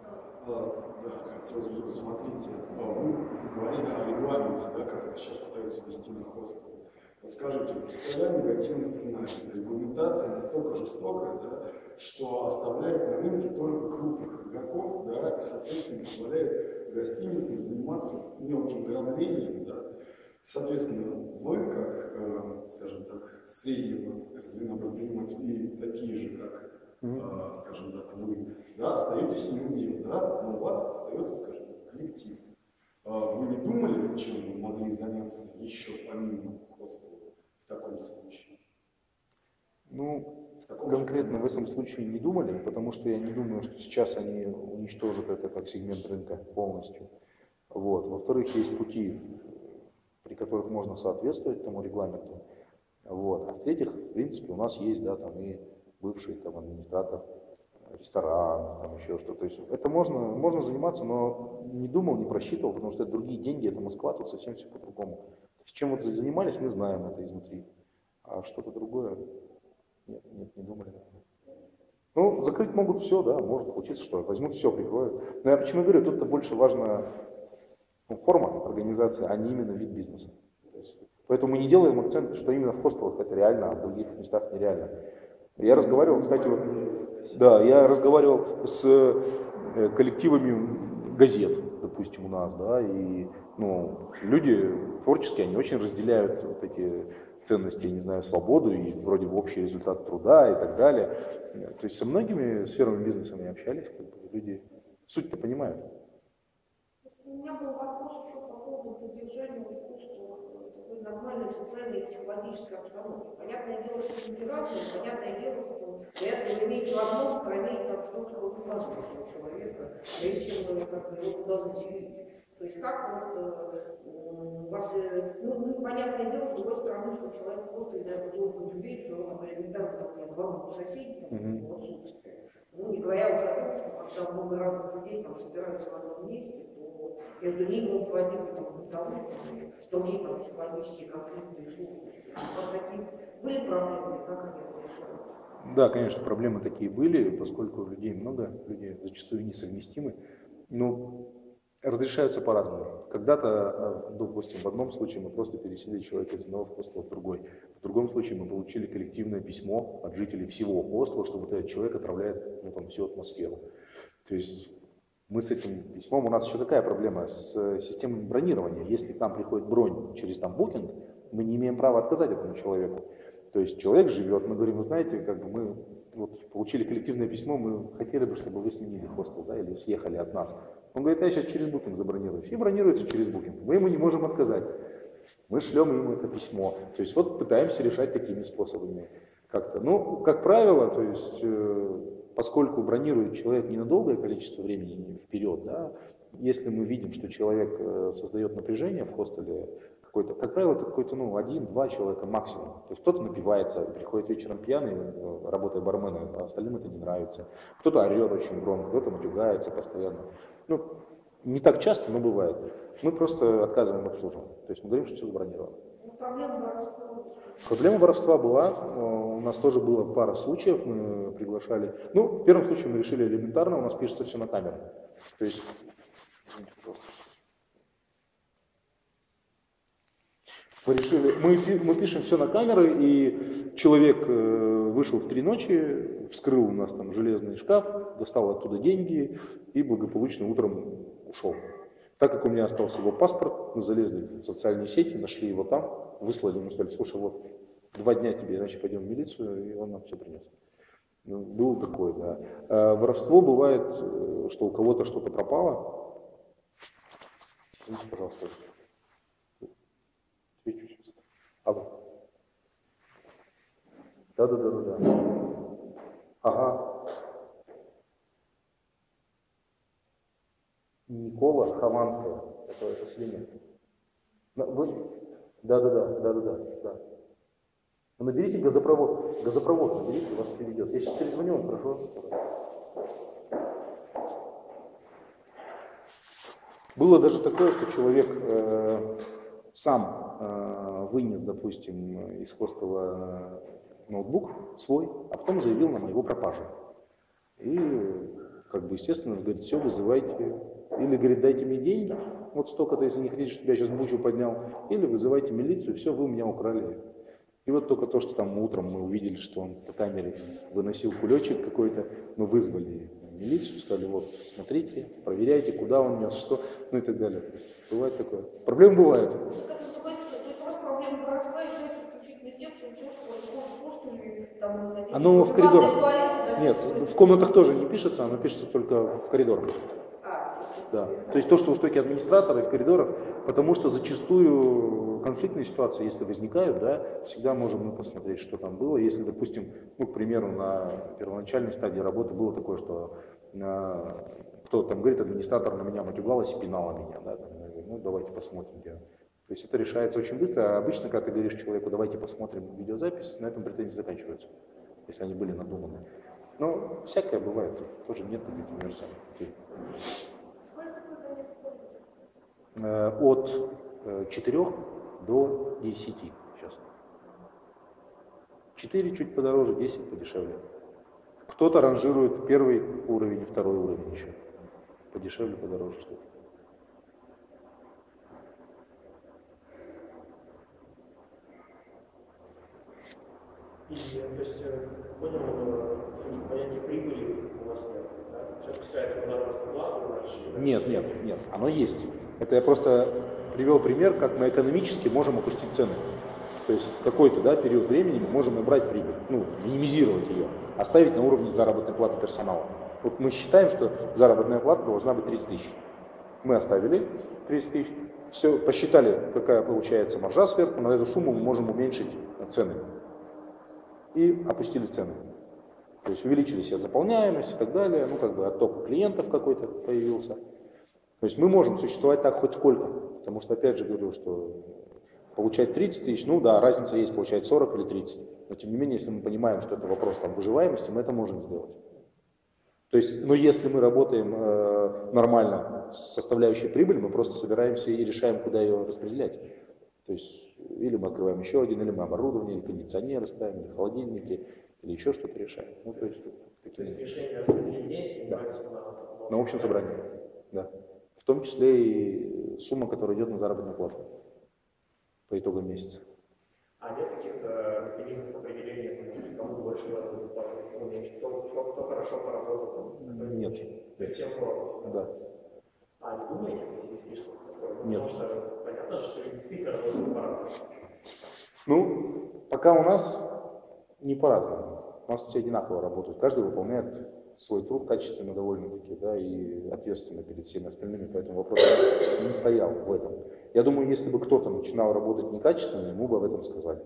Да, хотелось бы, смотрите, вы заговорили о регламенте, да, как это сейчас пытаются вести на хостелы. Вот скажите, представляем негативный сценарий. Регламентация настолько жестокая, да, что оставляет на рынке только крупных игроков, да, и, соответственно, позволяет гостиницам заниматься мелким дроблением. Да. Соответственно, вы, как, скажем так, среднего звена предпринимателей, такие же, как, скажем так, вы, да, остаетесь неудел, да, но у вас остается, скажем так, коллектив. Вы не думали, чем вы могли заняться еще помимо хостела в таком случае? Ну, конкретно в этом случае не думали, потому что я не думаю, что сейчас они уничтожат это как сегмент рынка полностью. Вот. Во-вторых, есть пути, при которых можно соответствовать тому регламенту. Вот. А в-третьих, в принципе, у нас есть, да, там и бывший там, администратор ресторан, там еще что-то. То есть это можно заниматься, но не думал, не просчитывал, потому что это другие деньги, это Москва, тут совсем все по-другому. Чем вот занимались, мы знаем это изнутри. А что-то другое, нет, не думали. Ну, закрыть могут все, да, может получиться, что возьмут все, прикроют. Но я почему говорю, тут-то больше важна форма организации, а не именно вид бизнеса. Поэтому мы не делаем акцент, что именно в хостелах это реально, а в других местах нереально. Я разговаривал, кстати, вот, да, я разговаривал с коллективами газет, допустим, у нас, да, и ну, люди творческие, они очень разделяют вот эти ценности, я не знаю, свободу и вроде бы общий результат труда и так далее. То есть со многими сферами бизнеса мы общались, как бы, люди суть-то понимают. У меня был вопрос еще по поводу поддержания искусства такой нормальной социальной и психологической обстановки. Понятное дело, что люди разные, понятное дело, что для этого иметь возможность проверить там что-то невозможно у человека, прежде чем как бы, его туда заселить. То есть как вот у вас, ну, понятное дело, с другой стороны, что человек просто, да, должен быть уверен, что он, например, элементарно там нет двора у соседей, там, его отсутствие. Ну, не говоря уже о том, что когда много разных людей там собираются в одном месте, то между ними могут возникнуть там бытовые, другие там психологические конфликты и сложности. У вас такие были проблемы, как они разрешаются? Да, конечно, проблемы такие были, поскольку людей много, люди зачастую несовместимы. Но разрешаются по-разному. Когда-то, допустим, в одном случае мы просто переселили человека из одного хостела в другой. В другом случае мы получили коллективное письмо от жителей всего хостела, что вот этот человек отравляет всю атмосферу. То есть мы с этим письмом, у нас еще такая проблема с системой бронирования. Если к нам приходит бронь через там букинг, мы не имеем права отказать этому человеку. То есть человек живет, мы говорим, вы знаете, как бы мы вот получили коллективное письмо, мы хотели бы, чтобы вы сменили хостел, да, или съехали от нас. Он говорит, я сейчас через букинг забронирую. Все бронируются через букинг. Мы ему не можем отказать. Мы шлем ему это письмо. То есть вот пытаемся решать такими способами как-то. Ну, как правило, то есть, поскольку бронирует человек не на долгое количество времени вперед, да, если мы видим, что человек создает напряжение в хостеле, какой-то, как правило, это какой-то, один-два человека максимум. То есть кто-то напивается, приходит вечером пьяный, работая барменом, а остальным это не нравится. Кто-то орет очень громко, кто-то матюгается постоянно. Ну, не так часто, но бывает. Мы просто отказываем обслуживанию. То есть мы говорим, что все забронировано. Проблема воровства была. У нас тоже было пара случаев, мы приглашали. Ну, в первом случае мы решили элементарно, у нас пишется все на камеру. То есть, мы пишем все на камеры, и человек вышел в 3 ночи, вскрыл у нас там железный шкаф, достал оттуда деньги и благополучно утром ушел. Так как у меня остался его паспорт, мы залезли в социальные сети, нашли его там, выслали, ему сказали, слушай, вот 2 дня тебе, иначе пойдем в милицию, и он нам все принес. Ну, было такое, да. Воровство бывает, что у кого-то что-то пропало. Извините, пожалуйста. Алло. Да. Ага. Никола Хованская. Это Слиня. Да. Вы наберите газопровод. Газопровод наберите, вас переведет. Я сейчас перезвоню вам, хорошо? Было даже такое, что человек сам вынес, допустим, из хостела ноутбук свой, а потом заявил нам о его пропаже. И как бы, естественно, говорит, все, вызывайте. Или, говорит, дайте мне деньги, вот столько-то, если не хотите, чтобы я сейчас бучу поднял, или вызывайте милицию, все, вы у меня украли. И вот только то, что там утром мы увидели, что он по камере выносил кулечек какой-то, мы вызвали милицию, сказали, вот, смотрите, проверяйте, куда он нес, что, ну и так далее. Бывает такое. Проблемы бывают. То есть у вас проблема городская решается исключительно тем, что все, что происходит в хостеле, там, Оно в коридорах. Нет, записывается. в комнатах тоже не пишется, оно пишется только в коридорах. Да. То есть то, что у стойки администратора и в коридорах, потому что зачастую конфликтные ситуации, если возникают, да, всегда можем мы посмотреть, что там было. Если, допустим, ну, к примеру, на первоначальной стадии работы было такое, что кто-то там говорит, администратор на меня матюгалась и пинала меня, да, там, я говорю, ну давайте посмотрим. То есть это решается очень быстро, а обычно, когда ты говоришь человеку, давайте посмотрим видеозапись, на этом претензии заканчиваются, если они были надуманы. Но всякое бывает, тоже нет таких универсальных путей. Сколько вы мест ходите? От 4 до 10 сейчас. 4 чуть подороже, 10 подешевле. Кто-то ранжирует первый уровень и второй уровень еще. Подешевле, подороже что-то. И, то есть, понял, понятие прибыли у вас нет, да? Все опускается на заработную плату, дальше. Нет, оно есть. Это я просто привел пример, как мы экономически можем опустить цены. То есть в какой-то, да, период времени мы можем набрать прибыль, ну, минимизировать ее, оставить на уровне заработной платы персонала. Вот мы считаем, что заработная плата должна быть 30 тысяч. Мы оставили 30 тысяч, все, посчитали, какая получается маржа сверху, на эту сумму мы можем уменьшить цены. И опустили цены. То есть увеличили себе заполняемость и так далее, ну как бы отток клиентов какой-то появился. То есть мы можем существовать так хоть сколько, потому что опять же говорю, что получать 30 тысяч, ну да, разница есть, получать 40 или 30. Но тем не менее, если мы понимаем, что это вопрос там выживаемости, мы это можем сделать. То есть, но если мы работаем нормально с составляющей прибыли, мы просто собираемся и решаем, куда ее распределять. То есть или мы открываем еще один, или мы оборудование, или кондиционеры ставим, или холодильники, или еще что-то решаем. Ну, то есть решение распределения принимается на общем собрании. Да. В том числе и сумма, которая идет на заработную плату по итогам месяца. А нет каких-то механизмов определения, кому больше заработную плату, кому меньше, кто хорошо поработал? Нет. Всем ровно. Да. А не думаете, что здесь слишком такое? Нет. Потому что понятно, что действительно работают по-разному. Ну, пока у нас не по-разному. У нас все одинаково работают. Каждый выполняет свой труд качественно довольно-таки, да, и ответственно перед всеми остальными, поэтому вопрос не стоял в этом. Я думаю, если бы кто-то начинал работать некачественно, ему бы об этом сказали,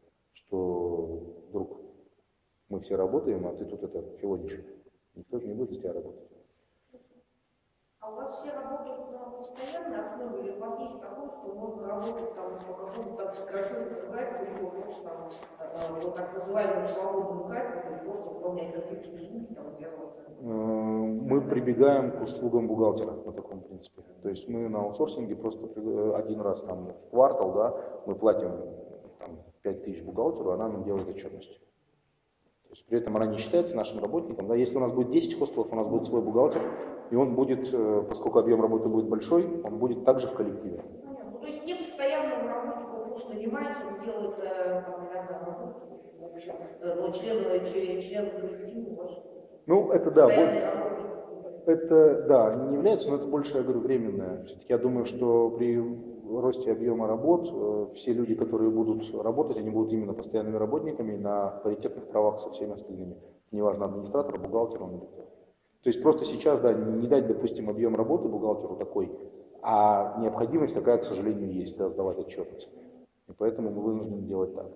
что, друг, мы все работаем, а ты тут это филонишь. Никто же не будет за тебя работать. А у вас все работают на постоянной основе, или у вас есть такое, что можно работать там по какому-то там сокращенному графику, либо просто там вот так называемому свободному графику, или просто выполнять какие-то услуги там для вас? Мы прибегаем к услугам бухгалтера на таком принципе. То есть мы на аутсорсинге просто один раз там в квартал, да, мы платим там, 5 тысяч бухгалтеру, она нам делает отчетность. То есть при этом она не считается нашим работником. Да. Если у нас будет 10 хостелов, у нас будет свой бухгалтер, и он будет, поскольку объем работы будет большой, он будет также в коллективе. Понятно. То есть не постоянному работнику вы просто нанимаете, он делает там, иногда работу, в общем, но член коллектива ваш. Ну, это да, это да, они не являются, но это больше, я говорю, временное. Все-таки я думаю, что при росте объема работ все люди, которые будут работать, они будут именно постоянными работниками на паритетных правах со всеми остальными. Неважно, администратор, бухгалтер, он или кто. То есть просто сейчас, да, не дать, допустим, объем работы бухгалтеру такой, а необходимость такая, к сожалению, есть, да, сдавать отчетность. И поэтому мы вынуждены делать так.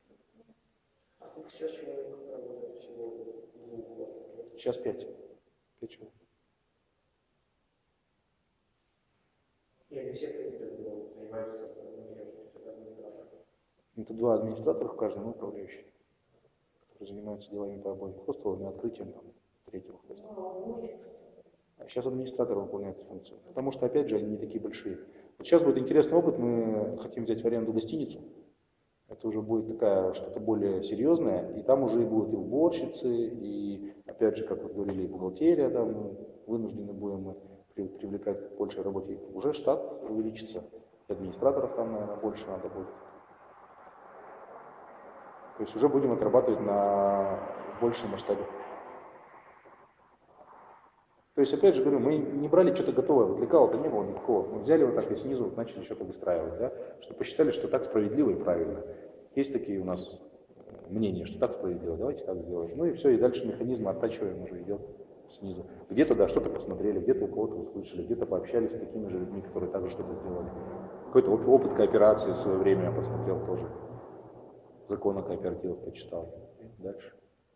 А сколько сейчас человек работает всего? Сейчас 5. 5 человек. И они все, в принципе, занимаются администратором. Это 2 администратора в каждом управляющем, которые занимаются делами по обоим хостелам и открытием там, 3-го хостела. А сейчас администратор выполняет эту функцию. Потому что, опять же, они не такие большие. Вот сейчас будет интересный опыт. Мы хотим взять в аренду гостиницу. Это уже будет такая что-то более серьезное, и там уже и будут и уборщицы, и, опять же, как вы говорили, и бухгалтерия, да, мы вынуждены будем мы привлекать к большей работе. Уже штат увеличится, администраторов там, наверное, больше надо будет. То есть уже будем отрабатывать на большем масштабе. То есть, опять же говорю, мы не брали что-то готовое, вот лекала-то не было никакого. Мы взяли вот так и снизу вот начали что-то выстраивать, да, что посчитали, что так справедливо и правильно. Есть такие у нас мнения, что так справедливо, давайте так сделаем. Ну и все, и дальше механизм оттачиваем уже идет снизу. Где-то, да, что-то посмотрели, где-то у кого-то услышали, где-то пообщались с такими же людьми, которые также что-то сделали. Какой-то опыт кооперации в свое время я посмотрел тоже. Закон о кооперативах почитал. И дальше.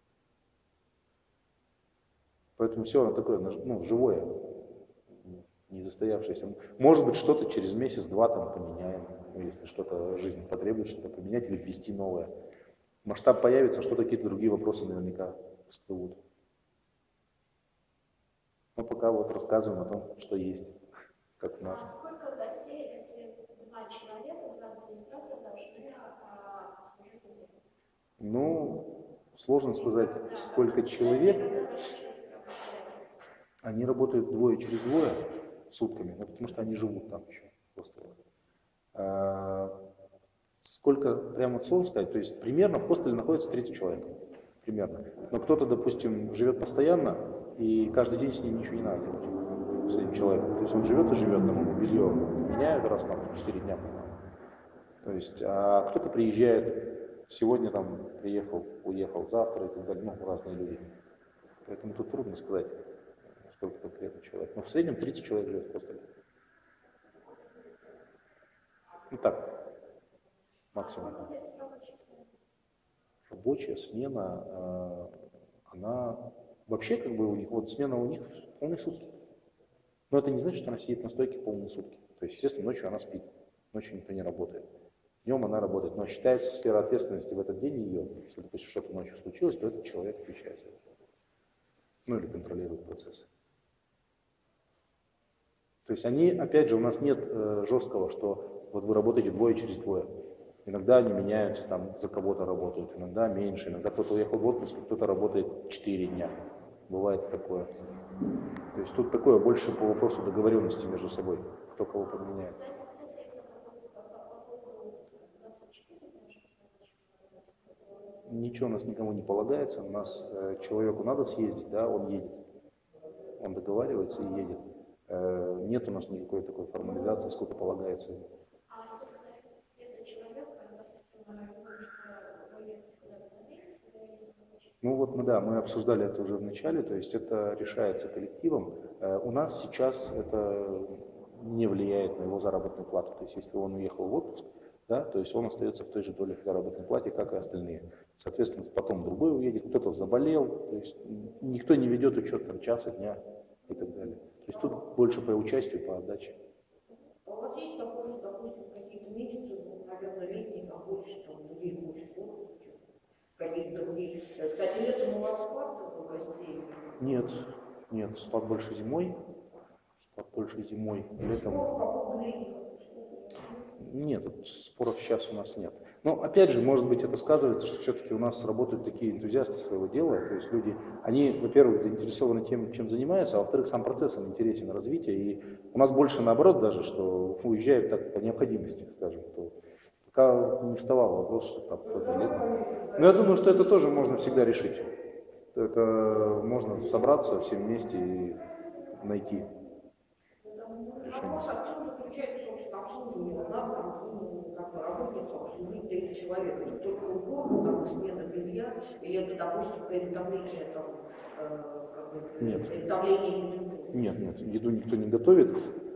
Поэтому все оно такое, ну, живое, не застоявшееся. Может быть, что-то через месяц-два там поменяем, ну, если что-то жизнь потребует, что-то поменять или ввести новое. Масштаб появится, что-то какие-то другие вопросы наверняка всплывут. Но пока вот рассказываем о том, что есть, как у А нас. сколько гостей эти 2 человека, 2 администратора должны обслужить в день? Ну, сложно сказать, сколько человек. Они работают двое через двое сутками, ну, потому что они живут там еще в хостелах. Сколько, прямо вот сложно сказать, то есть примерно в хостеле находится 30 человек, примерно. Но кто-то, допустим, живет постоянно, и каждый день с ним ничего не надо делать, с этим человеком. То есть он живет и живет, там ему белье меняют раз там в 4 дня. То есть, а кто-то приезжает, сегодня там приехал, уехал завтра и так далее, ну, разные люди. Поэтому тут трудно сказать, сколько конкретно человек. Но в среднем 30 человек живет в хостеле. Ну так, максимум. Рабочая смена, она вообще как бы у них, вот смена у них полные сутки. Но это не значит, что она сидит на стойке полные сутки. То есть, естественно, ночью она спит, ночью никто не работает. Днем она работает, но считается сфера ответственности в этот день ее. Если, допустим, что-то ночью случилось, то этот человек отвечает за это. Ну или контролирует процесс. То есть они, опять же, у нас нет жесткого, что вот вы работаете двое через двое. Иногда они меняются, там за кого-то работают, иногда меньше, иногда кто-то уехал в отпуск, кто-то работает 4 дня. Бывает такое. То есть тут такое больше по вопросу договоренности между собой, кто кого подменяет. Ничего у нас никому не полагается, у нас человеку надо съездить, да, он едет. Он договаривается и едет. Нет у нас никакой такой формализации, сколько полагается. А вы сказали, если человек, допустим, может поехать куда-то на месяц, ну вот мы обсуждали это уже в начале, то есть это решается коллективом. У нас сейчас это не влияет на его заработную плату. То есть если он уехал в отпуск, да, то есть он остается в той же доле заработной плате, как и остальные. Соответственно, потом другой уедет, кто-то заболел, то есть никто не ведет учет там, часа, дня и так далее. То есть тут больше по участию, по отдаче. А у вас есть такое, что, допустим, какие-то месяцы, наверное, летние, там больше, там, людей больше, какие-то другие. Кстати, летом у вас спад у гостей? Нет, спад больше зимой. Летом... Спор по поводу летних. Нет, споров сейчас у нас нет. Но опять же, может быть, это сказывается, что все-таки у нас работают такие энтузиасты своего дела, то есть люди, они, во-первых, заинтересованы тем, чем занимаются, а во-вторых, сам процесс им интересен, развитие, и у нас больше наоборот даже, что уезжают так по необходимости, скажем, то пока не вставал вопрос, что там какое-то лето. Но я думаю, что это тоже можно всегда решить. Это можно собраться всем вместе и найти решение. Вопрос, а в чем заключается, собственно, обслуживание? Надо там, как бы, работницу обслужить 30 человек, не только уборка, там, смена белья, или это, допустим, приготовление, там, как бы, приготовление еды? Нет, еду никто не готовит.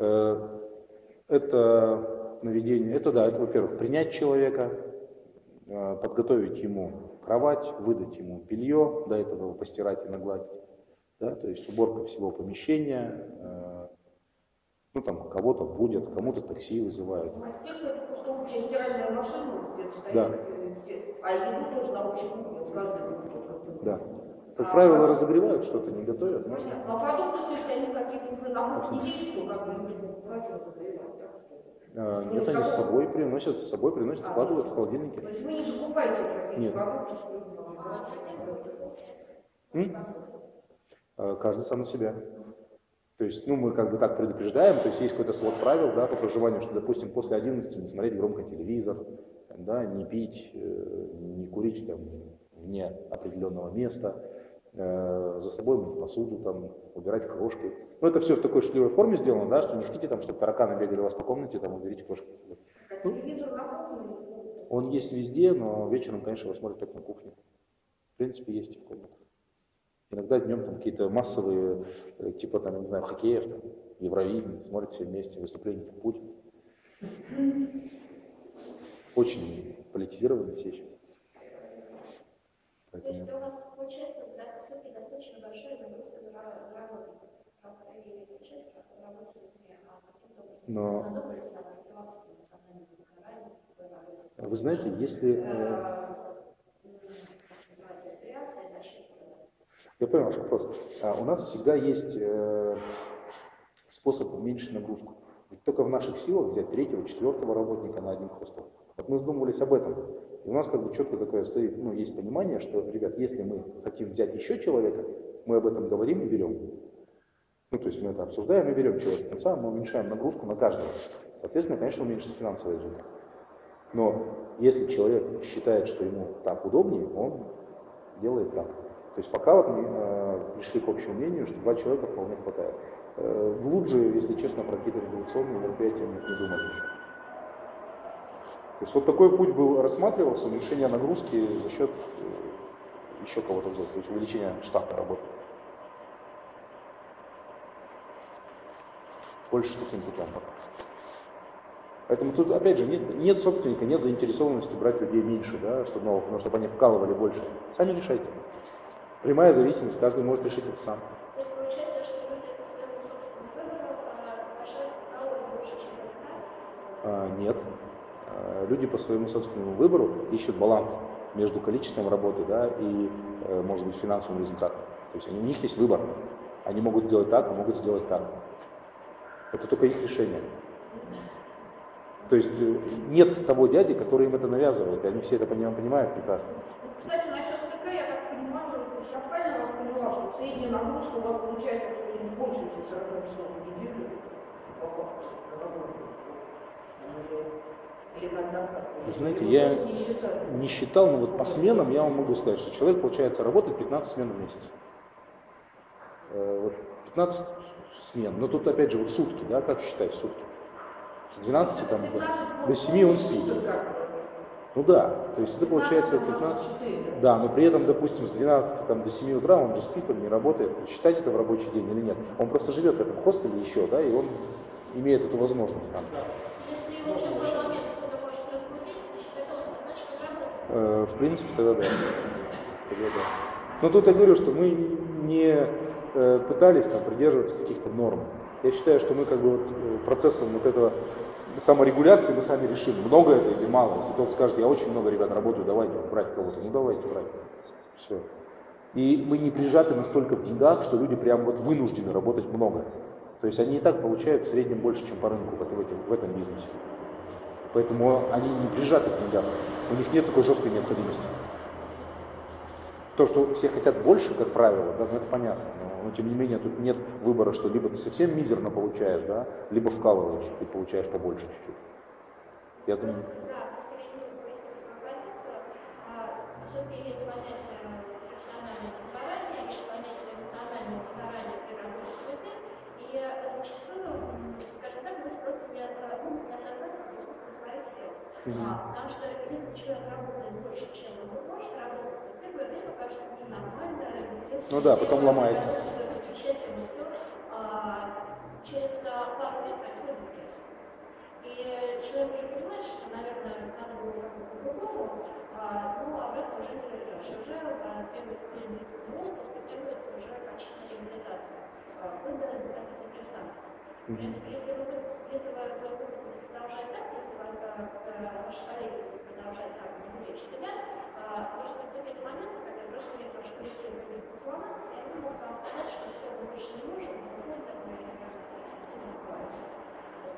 Это наведение, это, во-первых, принять человека, подготовить ему кровать, выдать ему белье, до этого постирать и нагладить, да, то есть уборка всего помещения, ну там кого-то будет, кому-то такси вызывают. У вас техника это просто общая стиральная машина, где-то стоит, Да. А еду тоже на общей кухне, вот каждый будет что-то готовить. Да. Как правило, разогревают что-то, не готовят. Но... А продукты, то есть они какие-то уже на кухне есть, что как бы люди покупать, разогревать, так что... Нет, они с собой приносят, складывают в холодильнике. То есть вы не закупаете какие-то Нет. продукты, что ли? Каждый сам на себя. То есть, мы как бы так предупреждаем, то есть есть какой-то свод правил, да, по проживанию, что, допустим, после 11 не смотреть громко телевизор, да, не пить, не курить там, вне определенного места, за собой мыть посуду, там, убирать крошки. Ну, это все в такой шутливой форме сделано, да, что не хотите, там, чтобы тараканы бегали у вас по комнате, там, уберите крошки за собой. Телевизор на кухне? Он есть везде, но вечером, конечно, его смотрят только на кухне. В принципе, есть и в комнатах. Иногда днем там какие-то массовые, типа там, я не знаю, хоккеев, там, Евровидение, смотрят все вместе, выступления в путь. Очень политизированы все сейчас. То есть у вас получается все-таки достаточно большая нагрузка на работников. Или получается, как вы работаете с людьми, каким-то образом задумались о мотивации национального выгорания в работе? Вы знаете, если... Как называется, репарация и защита? Я понял ваш вопрос. У нас всегда есть способ уменьшить нагрузку. Ведь только в наших силах взять 3-го, 4-го работника на один хостел. Вот мы задумывались об этом. И у нас как бы четко такое стоит, есть понимание, что, ребят, если мы хотим взять еще человека, мы об этом говорим и берем. То есть мы это обсуждаем и берем человека. Тем самым мы уменьшаем нагрузку на каждого. Соответственно, конечно, уменьшится финансовый результат. Но если человек считает, что ему так удобнее, он делает так. То есть пока вот мы пришли к общему мнению, что 2 человека вполне хватает. Глубже, если честно, про какие-то революционные мероприятия мы не думали еще. То есть вот такой путь был рассматривался, уменьшение нагрузки за счет еще кого-то взять, то есть увеличение штата работы. Больше таким путем пока. Поэтому тут, опять же, нет собственника, нет заинтересованности брать людей меньше, да, чтобы они вкалывали больше. Сами решайте. Прямая зависимость, каждый может решить это сам. То есть получается, что люди по своему собственному выбору соглашаются вкалывать больше, чем Нет. Люди по своему собственному выбору ищут баланс между количеством работы, да, и, может быть, финансовым результатом. То есть у них есть выбор. Они могут сделать так, а могут сделать так. Это только их решение. То есть нет того дяди, который им это навязывает, и они все это понимают прекрасно. Кстати, насчет ТК, я так понимаю, то есть я правильно вас поняла, что средняя нагрузка у вас получается все-таки больше, чем 40 часов в неделю по факту работы? Или иногда так? Вы знаете, я не считал, но вот по сменам я вам могу сказать, что человек, получается, работает 15 смен в месяц. 15 смен, но тут опять же вот сутки, да, как считать сутки? С 12 там, до 7 он спит. Ну да, то есть это получается 15. Да, но при этом, допустим, с 12 там, до 7 утра он же спит, он не работает. Считать это в рабочий день или нет? Он просто живет в этом хостеле еще, да, и он имеет эту возможность там. Если в любой момент кто-то может разбудить, значит, он работает. В принципе, тогда да. Но тут я говорю, что мы не пытались там придерживаться каких-то норм. Я считаю, что мы как бы процессом вот этого саморегуляции мы сами решим, много это или мало. Если кто-то скажет, я очень много, ребят, работаю, давайте брать кого-то, давайте брать. Все. И мы не прижаты настолько в деньгах, что люди прям вот вынуждены работать много. То есть они и так получают в среднем больше, чем по рынку в этом бизнесе. Поэтому они не прижаты в деньгах. У них нет такой жесткой необходимости. То, что все хотят больше, как правило, да, это понятно. Но тем не менее тут нет выбора, что либо ты совсем мизерно получаешь, да, либо вкалываешь и получаешь побольше чуть-чуть. Я думаю... Да, просто я не поясню свою позицию. Все-таки есть понятие профессионального выгорания, есть понятие эмоционального выгорания при работе с людьми. И зачастую, скажем так, люди просто не осознать в смысле своих сил. Потому что если человек работает больше, чем он может работать, то в первое время кажется ненормально, интересно. Ну да, потом ломается. Замечательно все. Через пару лет происходит депрессия. И человек уже понимает, что, наверное, надо было как-то по-другому, но обратно уже не вернешь. Уже требуется более длительный отпуск, и требуется уже качественная реабилитация. Вплоть до антидепрессантов. В принципе, если вы будете продолжать так, если ваши коллеги будут продолжать так не беречь себя, может наступить момент, когда просто весь ваш коллектив будет сломаться, и они могут вам сказать, что все, он больше не нужен, он уходит, и все закроется.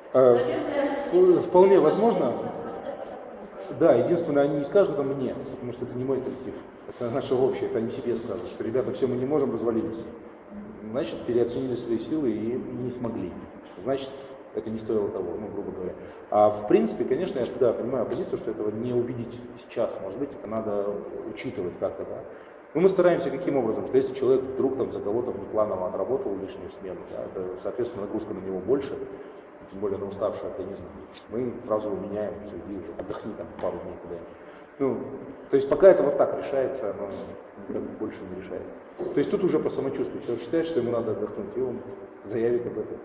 Наверное, Вполне возможно. простая законность. Да, единственное, они не скажут мне, потому что это не мой коллектив. Это наше общее, это они себе скажут, что ребята, все, мы не можем, развалились. Значит, переоценили свои силы и не смогли. Значит, это не стоило того, ну, грубо говоря. А в принципе, конечно, я всегда понимаю позицию, что этого не увидеть сейчас, может быть, это надо учитывать как-то, да. Но мы стараемся каким образом, что если человек вдруг там за кого-то внепланово отработал лишнюю смену, да, это, соответственно, нагрузка на него больше, тем более на уставший организм, мы сразу его меняем, все, иди, отдохни там пару дней куда-нибудь. Ну, то есть пока это вот так решается, оно никак больше не решается. То есть тут уже по самочувствию человек считает, что ему надо отдохнуть, и он заявит об этом.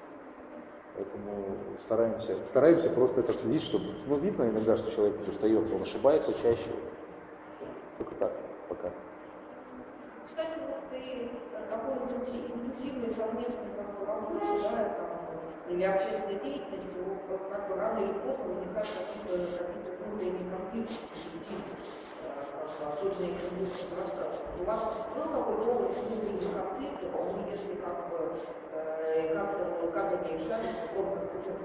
Поэтому стараемся просто это следить, чтобы, ну, видно иногда, что человек устает, он ошибается чаще. Только так, пока. Кстати, вот при такой интенсивной совместной работе, да, или общественной деятельности, как бы рано или поздно возникают какие-то внутренние конфликты, особенно если они будут разрастаться. У вас был какой-то опыт внутренних конфликтов, и если как они решались, кроме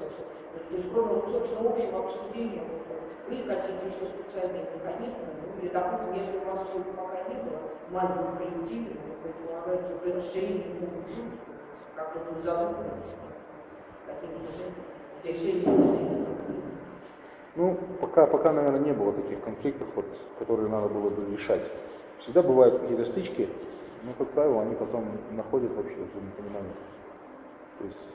собственно, общего обсуждения, были какие-то еще специальные механизмы, или, допустим, если у вас еще пока не было маленьких коллективов, предполагают, что при расширении могут быть, как-то вы задумывались, какие-то решения. Ну, пока, наверное, не было таких конфликтов, вот, которые надо было бы решать. Всегда бывают какие-то стычки, но, как правило, они потом находят вообще взаимопонимание. То есть,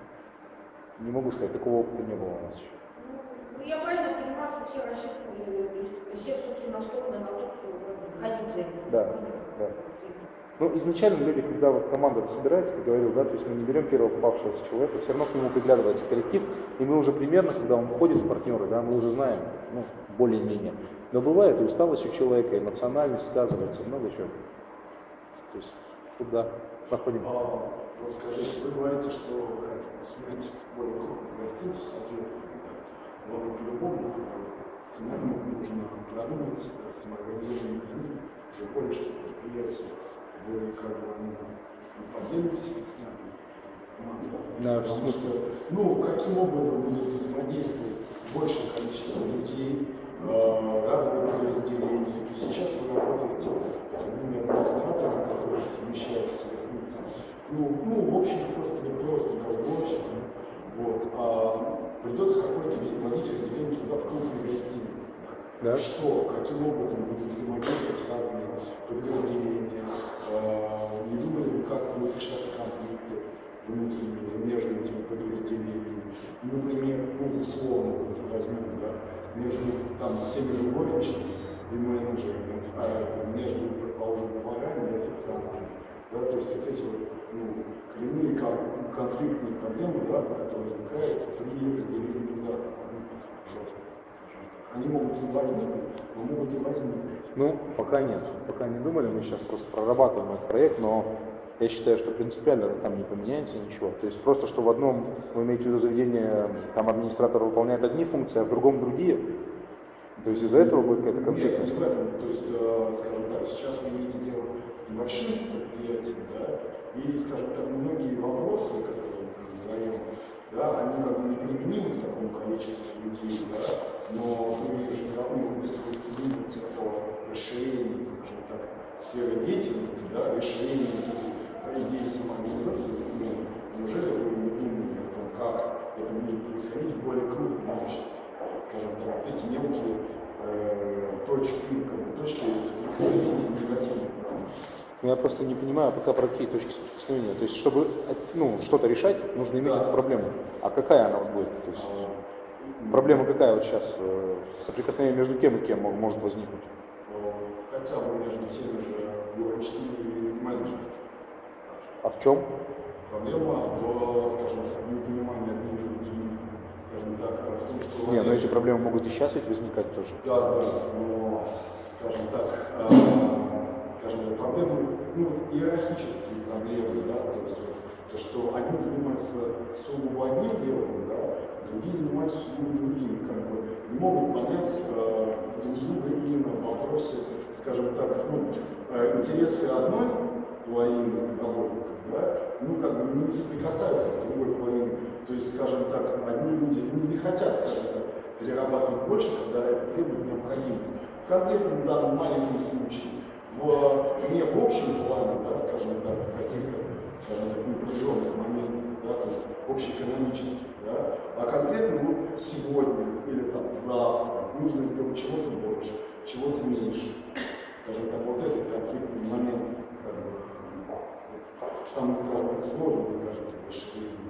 не могу сказать, такого опыта не было у нас еще. Ну, я правильно понимаю, что все рассчитывали, все все-таки настроены на то, что ходить за ним. Да. Ну, изначально люди, когда вот команда собирается, как говорил, да, то есть мы не берем первого попавшегося человека, все равно к нему приглядывается коллектив, и мы уже примерно, когда он входит в партнеры, да, мы уже знаем, ну, более-менее. Но бывает и усталость у человека, эмоциональность сказывается, много чего. То есть, тут, да, находим. Вот скажите, вы говорите, что вы хотите снять более крупную гостиницу, соответственно, да, но по-любому самому нужно продумать самоорганизованный механизм уже больше предприятий. Вы как бы поделитесь с нами информацией. Да, в Потому смысле? что, ну, каким образом будет взаимодействовать большее количество людей, разные подразделения. То есть сейчас вы работаете с одними администраторами, которые совмещают свои функции. Ну, в общем, просто не просто, да, уборщиков. Вот. А придется какое-то вводить разделение туда в крупные гостиницы. Да. Что, каким образом будут взаимодействовать разные подразделения, не думали бы, как будут решаться конфликты внутренние уже между этими подразделениями. Например, ну, условно возьмем, да, между там, теми же горничными и менеджерами, между, предположим, поварами и официантами. Да, то есть вот эти вот, ну, коренные конфликтные проблемы, да, которые возникают при разделении труда. Они могут и возникнуть, но могут и возникнуть. Ну, пока нет. Пока не думали, мы сейчас просто прорабатываем этот проект, но я считаю, что принципиально там не поменяется ничего. То есть просто, что в одном, вы имеете в виду заведение, там администратор выполняет одни функции, а в другом другие. То есть из-за этого будет какая-то конфликтность. Нет, то есть, скажем так, сейчас вы имеете дело с небольшим предприятием, да, и, скажем так, многие вопросы, которые мы задаем, да, они как бы неприменимы к такому количеству людей, да, но вы же должны, если вы думаете о расширении, скажем так, сферы деятельности, да, расширении идеи самоорганизации, ну, неужели вы не думали о том, как это будет происходить в более крупном обществе? Скажем так, вот эти мелкие точки соприкосновения негативных. Я просто не понимаю пока про какие точки соприкосновения. То есть, чтобы, ну, что-то решать, нужно иметь эту проблему. А какая она вот будет? То есть, проблема какая вот сейчас? Соприкосновение между кем и кем может возникнуть? Хотя бы между теми же горничными и менеджерами. А в чем? Проблема в, скажем так, непонимании одних других, скажем так, в том, что... Не, но эти проблемы могут и сейчас ведь возникать тоже. Да, но, скажем так, проблемы, ну, иерархические проблемы, да, то есть вот, то, что одни занимаются сугубо одним делом, да, другие занимаются сугубо другими, как бы не могут понять друг друга именно в вопросе, скажем так, ну, интересы одной половины работников, да, ну, как бы не соприкасаются с другой половиной. То есть, скажем так, одни люди не хотят, скажем так, перерабатывать больше, когда это требует необходимость. В конкретном данном маленьком случае, не в общем плане, да, скажем так, в каких-то, скажем так, напряженных моментах, да, то есть общеэкономических, да, а конкретно вот сегодня или там завтра нужно сделать чего-то больше, чего-то меньше. Скажем так, вот этот конфликтный момент, как бы, вот, самый сложный, мне кажется, в расширении.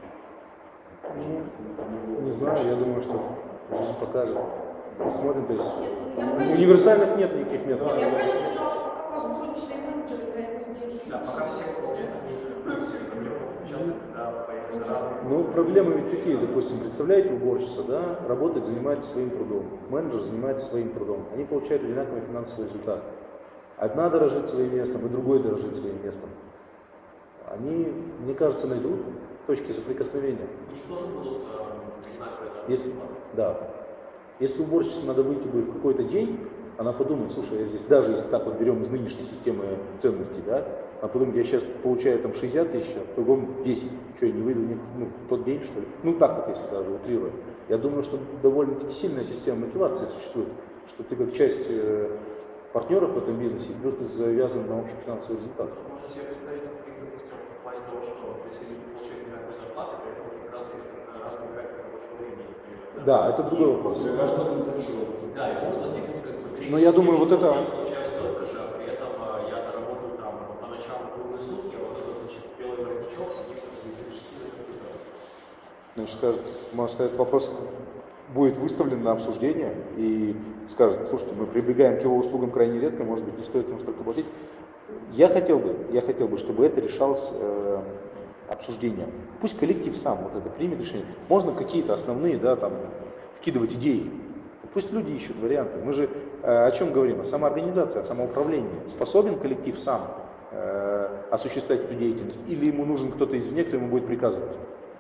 Не знаю, я думаю, что жизнь покажет. Посмотрим, то есть универсальных нет никаких методов. Я правильно поняла, что пока у вас горничные менеджеры требуют те же Да, пока все выполняют, они все проблемы получаются, когда появляются разные. Ну, проблемы ведь какие, допустим, представляете, уборщица, да, работает, занимается своим трудом, менеджер занимается своим трудом, они получают одинаковый финансовый результат. Одна дорожит своим местом, и другой дорожит своим местом. Они, мне кажется, найдут точки соприкосновения. У них тоже будут одинаковые Если, зарплаты. да. Если уборщице надо выйти будет в какой-то день, она подумает, слушай, я здесь, даже если так вот берем из нынешней системы ценностей, да, она подумает, я сейчас получаю там 60 тысяч, а в другом 10, что я не выйду в тот день, что ли? Ну так вот, если даже утрируя. Я думаю, что довольно-таки сильная система мотивации существует, что ты как часть партнеров в этом бизнесе, плюс ты завязан на общий финансовый результат. Можно себе представить, например, в плане того, что если люди получают одинаковые зарплаты, при этом у них разный график рабочего времени. Да, это другой вопрос. Да, и могут возникнуть как бы Но я думаю, вот это... Я получаю столько же, а при этом я работаю там по ночам круглые сутки, а вот этот, значит, белый воротничок сидит там физически за компьютером. Значит, скажет, может, этот вопрос будет выставлен на обсуждение и скажет, слушайте, мы прибегаем к его услугам крайне редко, может быть, не стоит ему столько платить. Я хотел бы, чтобы это решалось обсуждением. Пусть коллектив сам вот это примет решение. Можно какие-то основные, да, там, вкидывать идеи. Пусть люди ищут варианты. Мы же о чем говорим? О самоорганизации, о самоуправлении. Способен коллектив сам осуществлять эту деятельность? Или ему нужен кто-то извне, кто ему будет приказывать?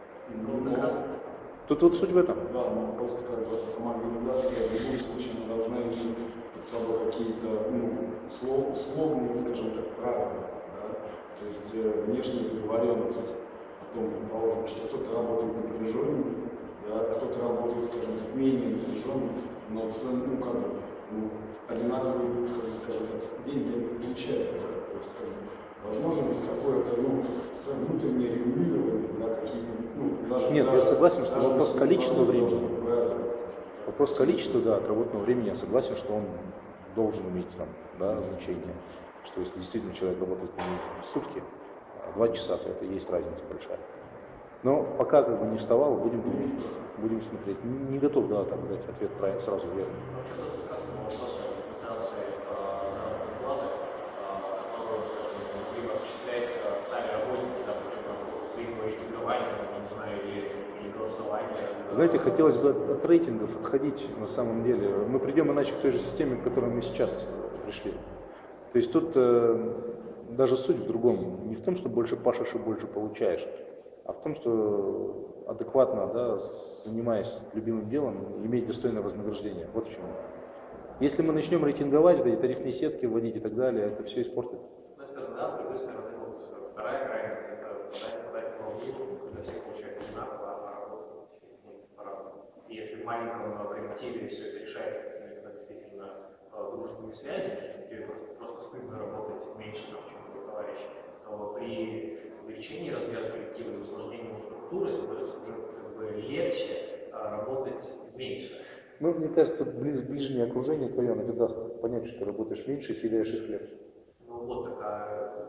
Тут вот суть в этом. Да, но просто как бы самоорганизация в любом случае она должна иметь под собой какие-то условные, скажем так, правила. Да? То есть внешняя договоренность о том, предположим, что кто-то работает напряженно, да, кто-то работает, скажем так, менее напряженно, но одинаковые, как бы, скажем так, деньги они получают. Да? То есть, как бы, должно же быть какое-то внутреннее регулирование, да, какие-то, даже... Нет, я согласен, что вопрос количества времени. Правильно. Вопрос количества, да, отработанного времени, я согласен, что он должен иметь там, да, значение. Что если действительно человек работает не сутки, а 2 часа, то это и есть разница большая. Но пока как бы не вставал, будем смотреть. Не готов, да, там дать ответ правильно сразу верно. Вообще, тут как раз вопрос компенсации заработной платы, которую, скажем, либо осуществляют сами работники, да, путем своего рейтингования, я не знаю, или голосования. Знаете, хотелось бы от рейтингов отходить на самом деле. Мы придем иначе к той же системе, к которой мы сейчас пришли. То есть тут даже суть в другом. Не в том, что больше пашешь и больше получаешь, а в том, что адекватно, да, занимаясь любимым делом, иметь достойное вознаграждение. Вот в чем. Если мы начнем рейтинговать, эти тарифные сетки вводить и так далее, это все испортит. С одной стороны, да, с другой стороны, вот вторая крайность, это подать управление, когда все получают одинаково, а работают по-разному. И если в маленьком коллективе все это решается какими-то действительно дружественными связями, что тебе просто стыдно работать меньше, чем твой товарищ, то при увеличении размера коллектива и усложнении его структуры становится уже как бы легче работать меньше. Ну, мне кажется, ближнее окружение твое, оно тебе даст понять, что ты работаешь меньше и съедаешь их хлеб. Ну вот такая,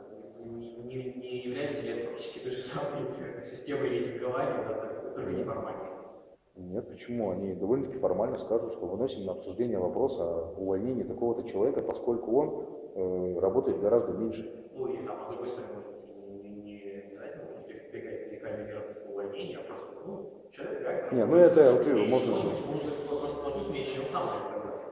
не является ли это фактически той же самой системой рейтингования, да, только неформальной? Нет, почему? Они довольно-таки формально скажут, что выносим на обсуждение вопрос о увольнении такого-то человека, поскольку он работает гораздо меньше. Ну и там, с другой стороны, может быть, не обязательно нужно прибегать к радикальной мере увольнения, а просто, человек реально... Нет, ну это я утрирую, можно... Нужно просто платить меньше, он сам будет согласен.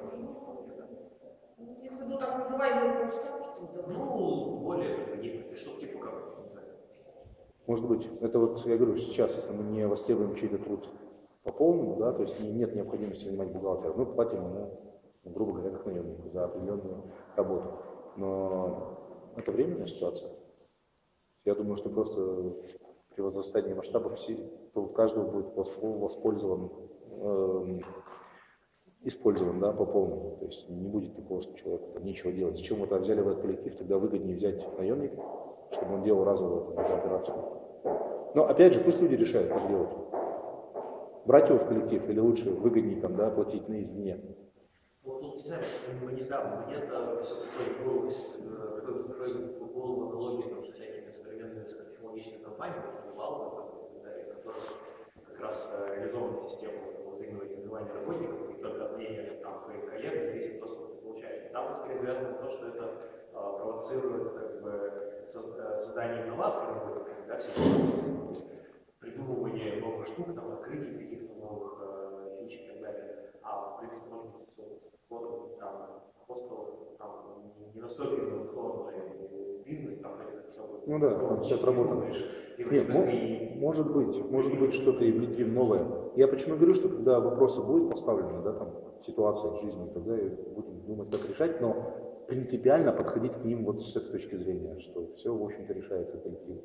Если так называемые полставки, то да. Более гибкие, что типа как, не знаю. Может быть, это вот, я говорю, сейчас, если мы не востребуем чей-то труд по полному, да, то есть нет необходимости нанимать бухгалтера, мы платим ему, грубо говоря, как наемнику за определенную работу. Но это временная ситуация. Я думаю, что просто при возрастании масштабов то каждого будет использован, да, по полному. То есть не будет такого, что человеку там нечего делать. Зачем мы так взяли в этот коллектив, тогда выгоднее взять наемника, чтобы он делал разовую эту операцию. Но опять же, пусть люди решают, как делать. Брать его в коллектив или лучше выгоднее там, да, платить на извне. Вот тут не знаю, недавно где-то все приходит в голову аналогии там, со всякими современными технологичными компаниями, которые как раз реализовывают систему взаимного рекомендования работников, и только от мнения там, твоих коллег зависит то, сколько ты получаешь. Там скорее связано то, что это провоцирует как бы создание инноваций работников, да, всякие придумывание новых штук, там, открытие каких-то новых фич и так далее. А в принципе, может быть, там, хостелов там, не настолько инновационный бизнес, там, как собой. Ну да, там все отработано. Нет, может быть, что-то и внедрим новое. Я почему говорю, что когда вопросы будут поставлены, да, там, ситуация в жизни, тогда и будем думать, как решать, но принципиально подходить к ним вот с этой точки зрения, что все, в общем-то, решается коллективом.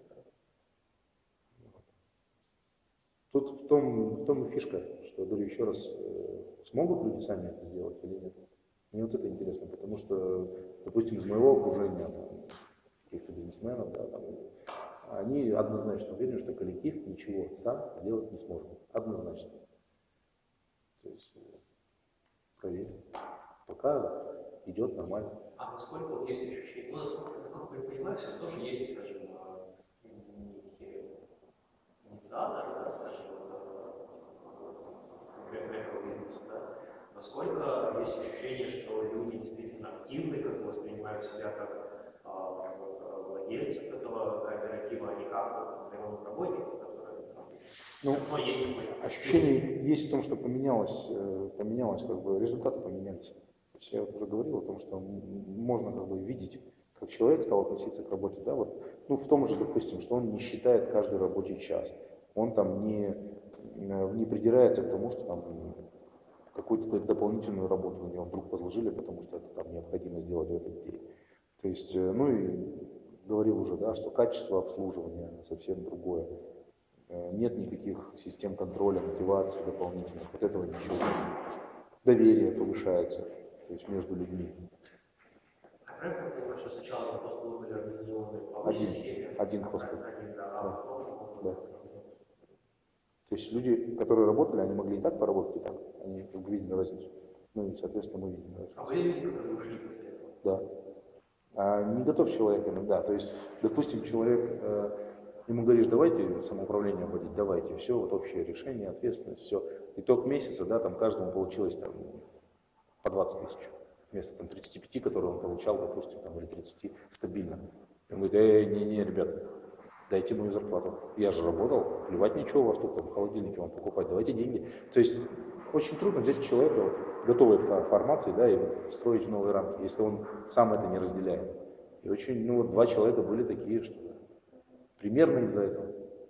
Тут в том и фишка, что, говорю еще раз, смогут люди сами это сделать или нет. Мне вот это интересно, потому что, допустим, из моего окружения, там, каких-то бизнесменов, да, там, они однозначно уверены, что коллектив ничего сам сделать не сможет. Однозначно. То есть, проверим. Пока идет нормально. А насколько вот есть ощущение, ну, насколько я понимаю, все тоже есть, скажем, инициаторы, да, скажем, этого бизнеса, да, насколько есть ощущение, что люди действительно активны, как бы воспринимают себя как владельцев этого кооператива, а не как наемных работников, которые там, есть ощущение есть в том, что поменялось, как бы результаты поменялись. То есть я вот уже говорил о том, что можно как бы видеть, как человек стал относиться к работе, да, вот, ну, в том же, допустим, что он не считает каждый рабочий час, он там не придирается к тому, что там какую-то дополнительную работу на него вдруг возложили, потому что это там необходимо сделать в этот день. То есть, ну и говорил уже, да, что качество обслуживания совсем другое. Нет никаких систем контроля, мотивации дополнительных, вот этого ничего нет. Доверие повышается, то есть между людьми. А правильно я понимаю, что сначала хостелы были организованы по общей схеме? Один хостел. Да. Да. То есть люди, которые работали, они могли и так поработать, и так. Они как бы видели разницу. Ну и, соответственно, мы видим разницу. А были люди, которые ушли после этого? Да. А не готов человек иногда. То есть, допустим, человек, ему говоришь, давайте самоуправление вводить, давайте, все, вот общее решение, ответственность, все. Итог месяца, да, там каждому получилось там по 20 тысяч. Вместо там 35, которые он получал, допустим, там, или 30 стабильно. Он говорит, не, ребята, дайте мою зарплату. Я же работал, плевать ничего, у вас тут там холодильники вам покупать, давайте деньги. То есть очень трудно взять человека вот, готовой формации, да, и вот, встроить в новые рамки, если он сам это не разделяет. И очень, ну вот 2 человека были такие, что примерно из-за этого.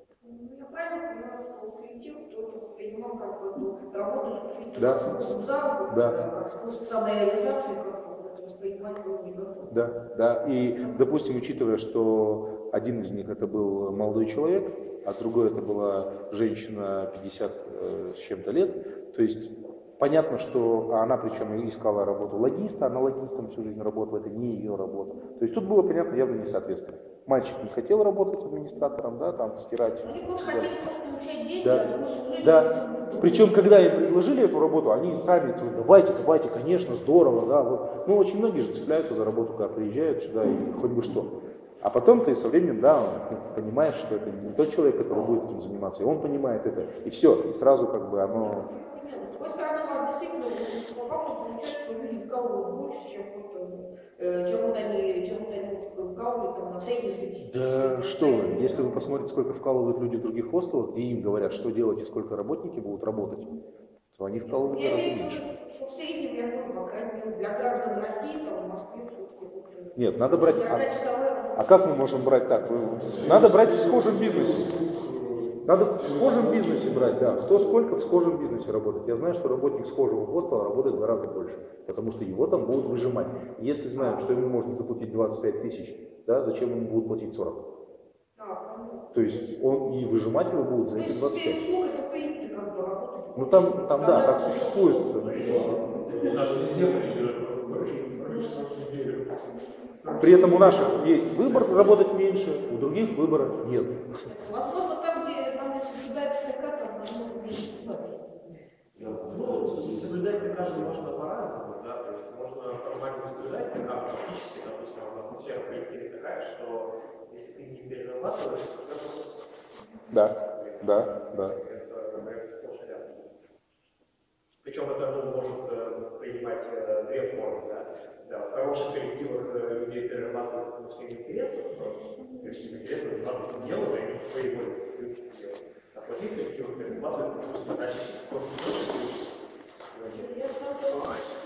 Я правильно понимаю, что ушли те, кто воспринимал как бы эту работу исключительно Да. как способ заработка, Да. как способ самореализации, как воспринимать было не готов. Да. И, допустим, учитывая, что один из них это был молодой человек, а другой это была женщина 50 с чем-то лет, то есть понятно, что она причем искала работу логиста, она логистом всю жизнь работала, это не ее работа. То есть тут было понятно явно несоответствие. Мальчик не хотел работать администратором, да, там стирать. Они просто хотели получать деньги, Да. а служить. Да. Причем, когда им предложили эту работу, они сами, давайте, конечно, здорово, да. Вот. Ну, очень многие же цепляются за работу, когда приезжают сюда и хоть бы что. А потом ты со временем, да, понимаешь, что это не тот человек, который будет этим заниматься, и он понимает это, и все, и сразу как бы оно... С другой стороны, у вас действительно по факту получается, что люди вкалывают больше, чем вот они вкалывают там, на среднестатистическом. Да что вы, если вы посмотрите, сколько вкалывают люди в других хостелах, где им говорят, что делать и сколько работники будут работать, то они вкалывают Я гораздо имею в виду, меньше. что в среднем, я говорю, по крайней мере, для граждан России, там, в Москве, все-таки... Нет, надо брать... 40-часовая... А как мы можем брать так? Надо брать в схожем бизнесе. Надо в схожем бизнесе брать, да. Кто сколько в схожем бизнесе работает. Я знаю, что работник схожего хостела работает гораздо больше, потому что его там будут выжимать. Если знают, что ему можно заплатить 25 тысяч, да, зачем ему будут платить 40? То есть он и выжимать его будут за эти 25. Услуг это принято как бы работать. Ну там да, так существует. Наши системы При этом у наших есть выбор работать меньше, у других выбора нет. Возможно, там, где соблюдается ТК, там намного меньше платят. Ну, соблюдать ТК же можно по-разному, да, то есть можно формально соблюдать ТК, фактически, допустим, атмосфера в коллективе такая, что если ты не перерабатываешь, то это просто... Да. Это сплошь и рядом. Причем это может принимать две формы, да. Да, в хороших коллективах людей перерабатывают по своим интересам, то есть им интересно заниматься этим делом, и они по своей воле делают. А в плохих коллективах перерабатывают по своим задачам, просто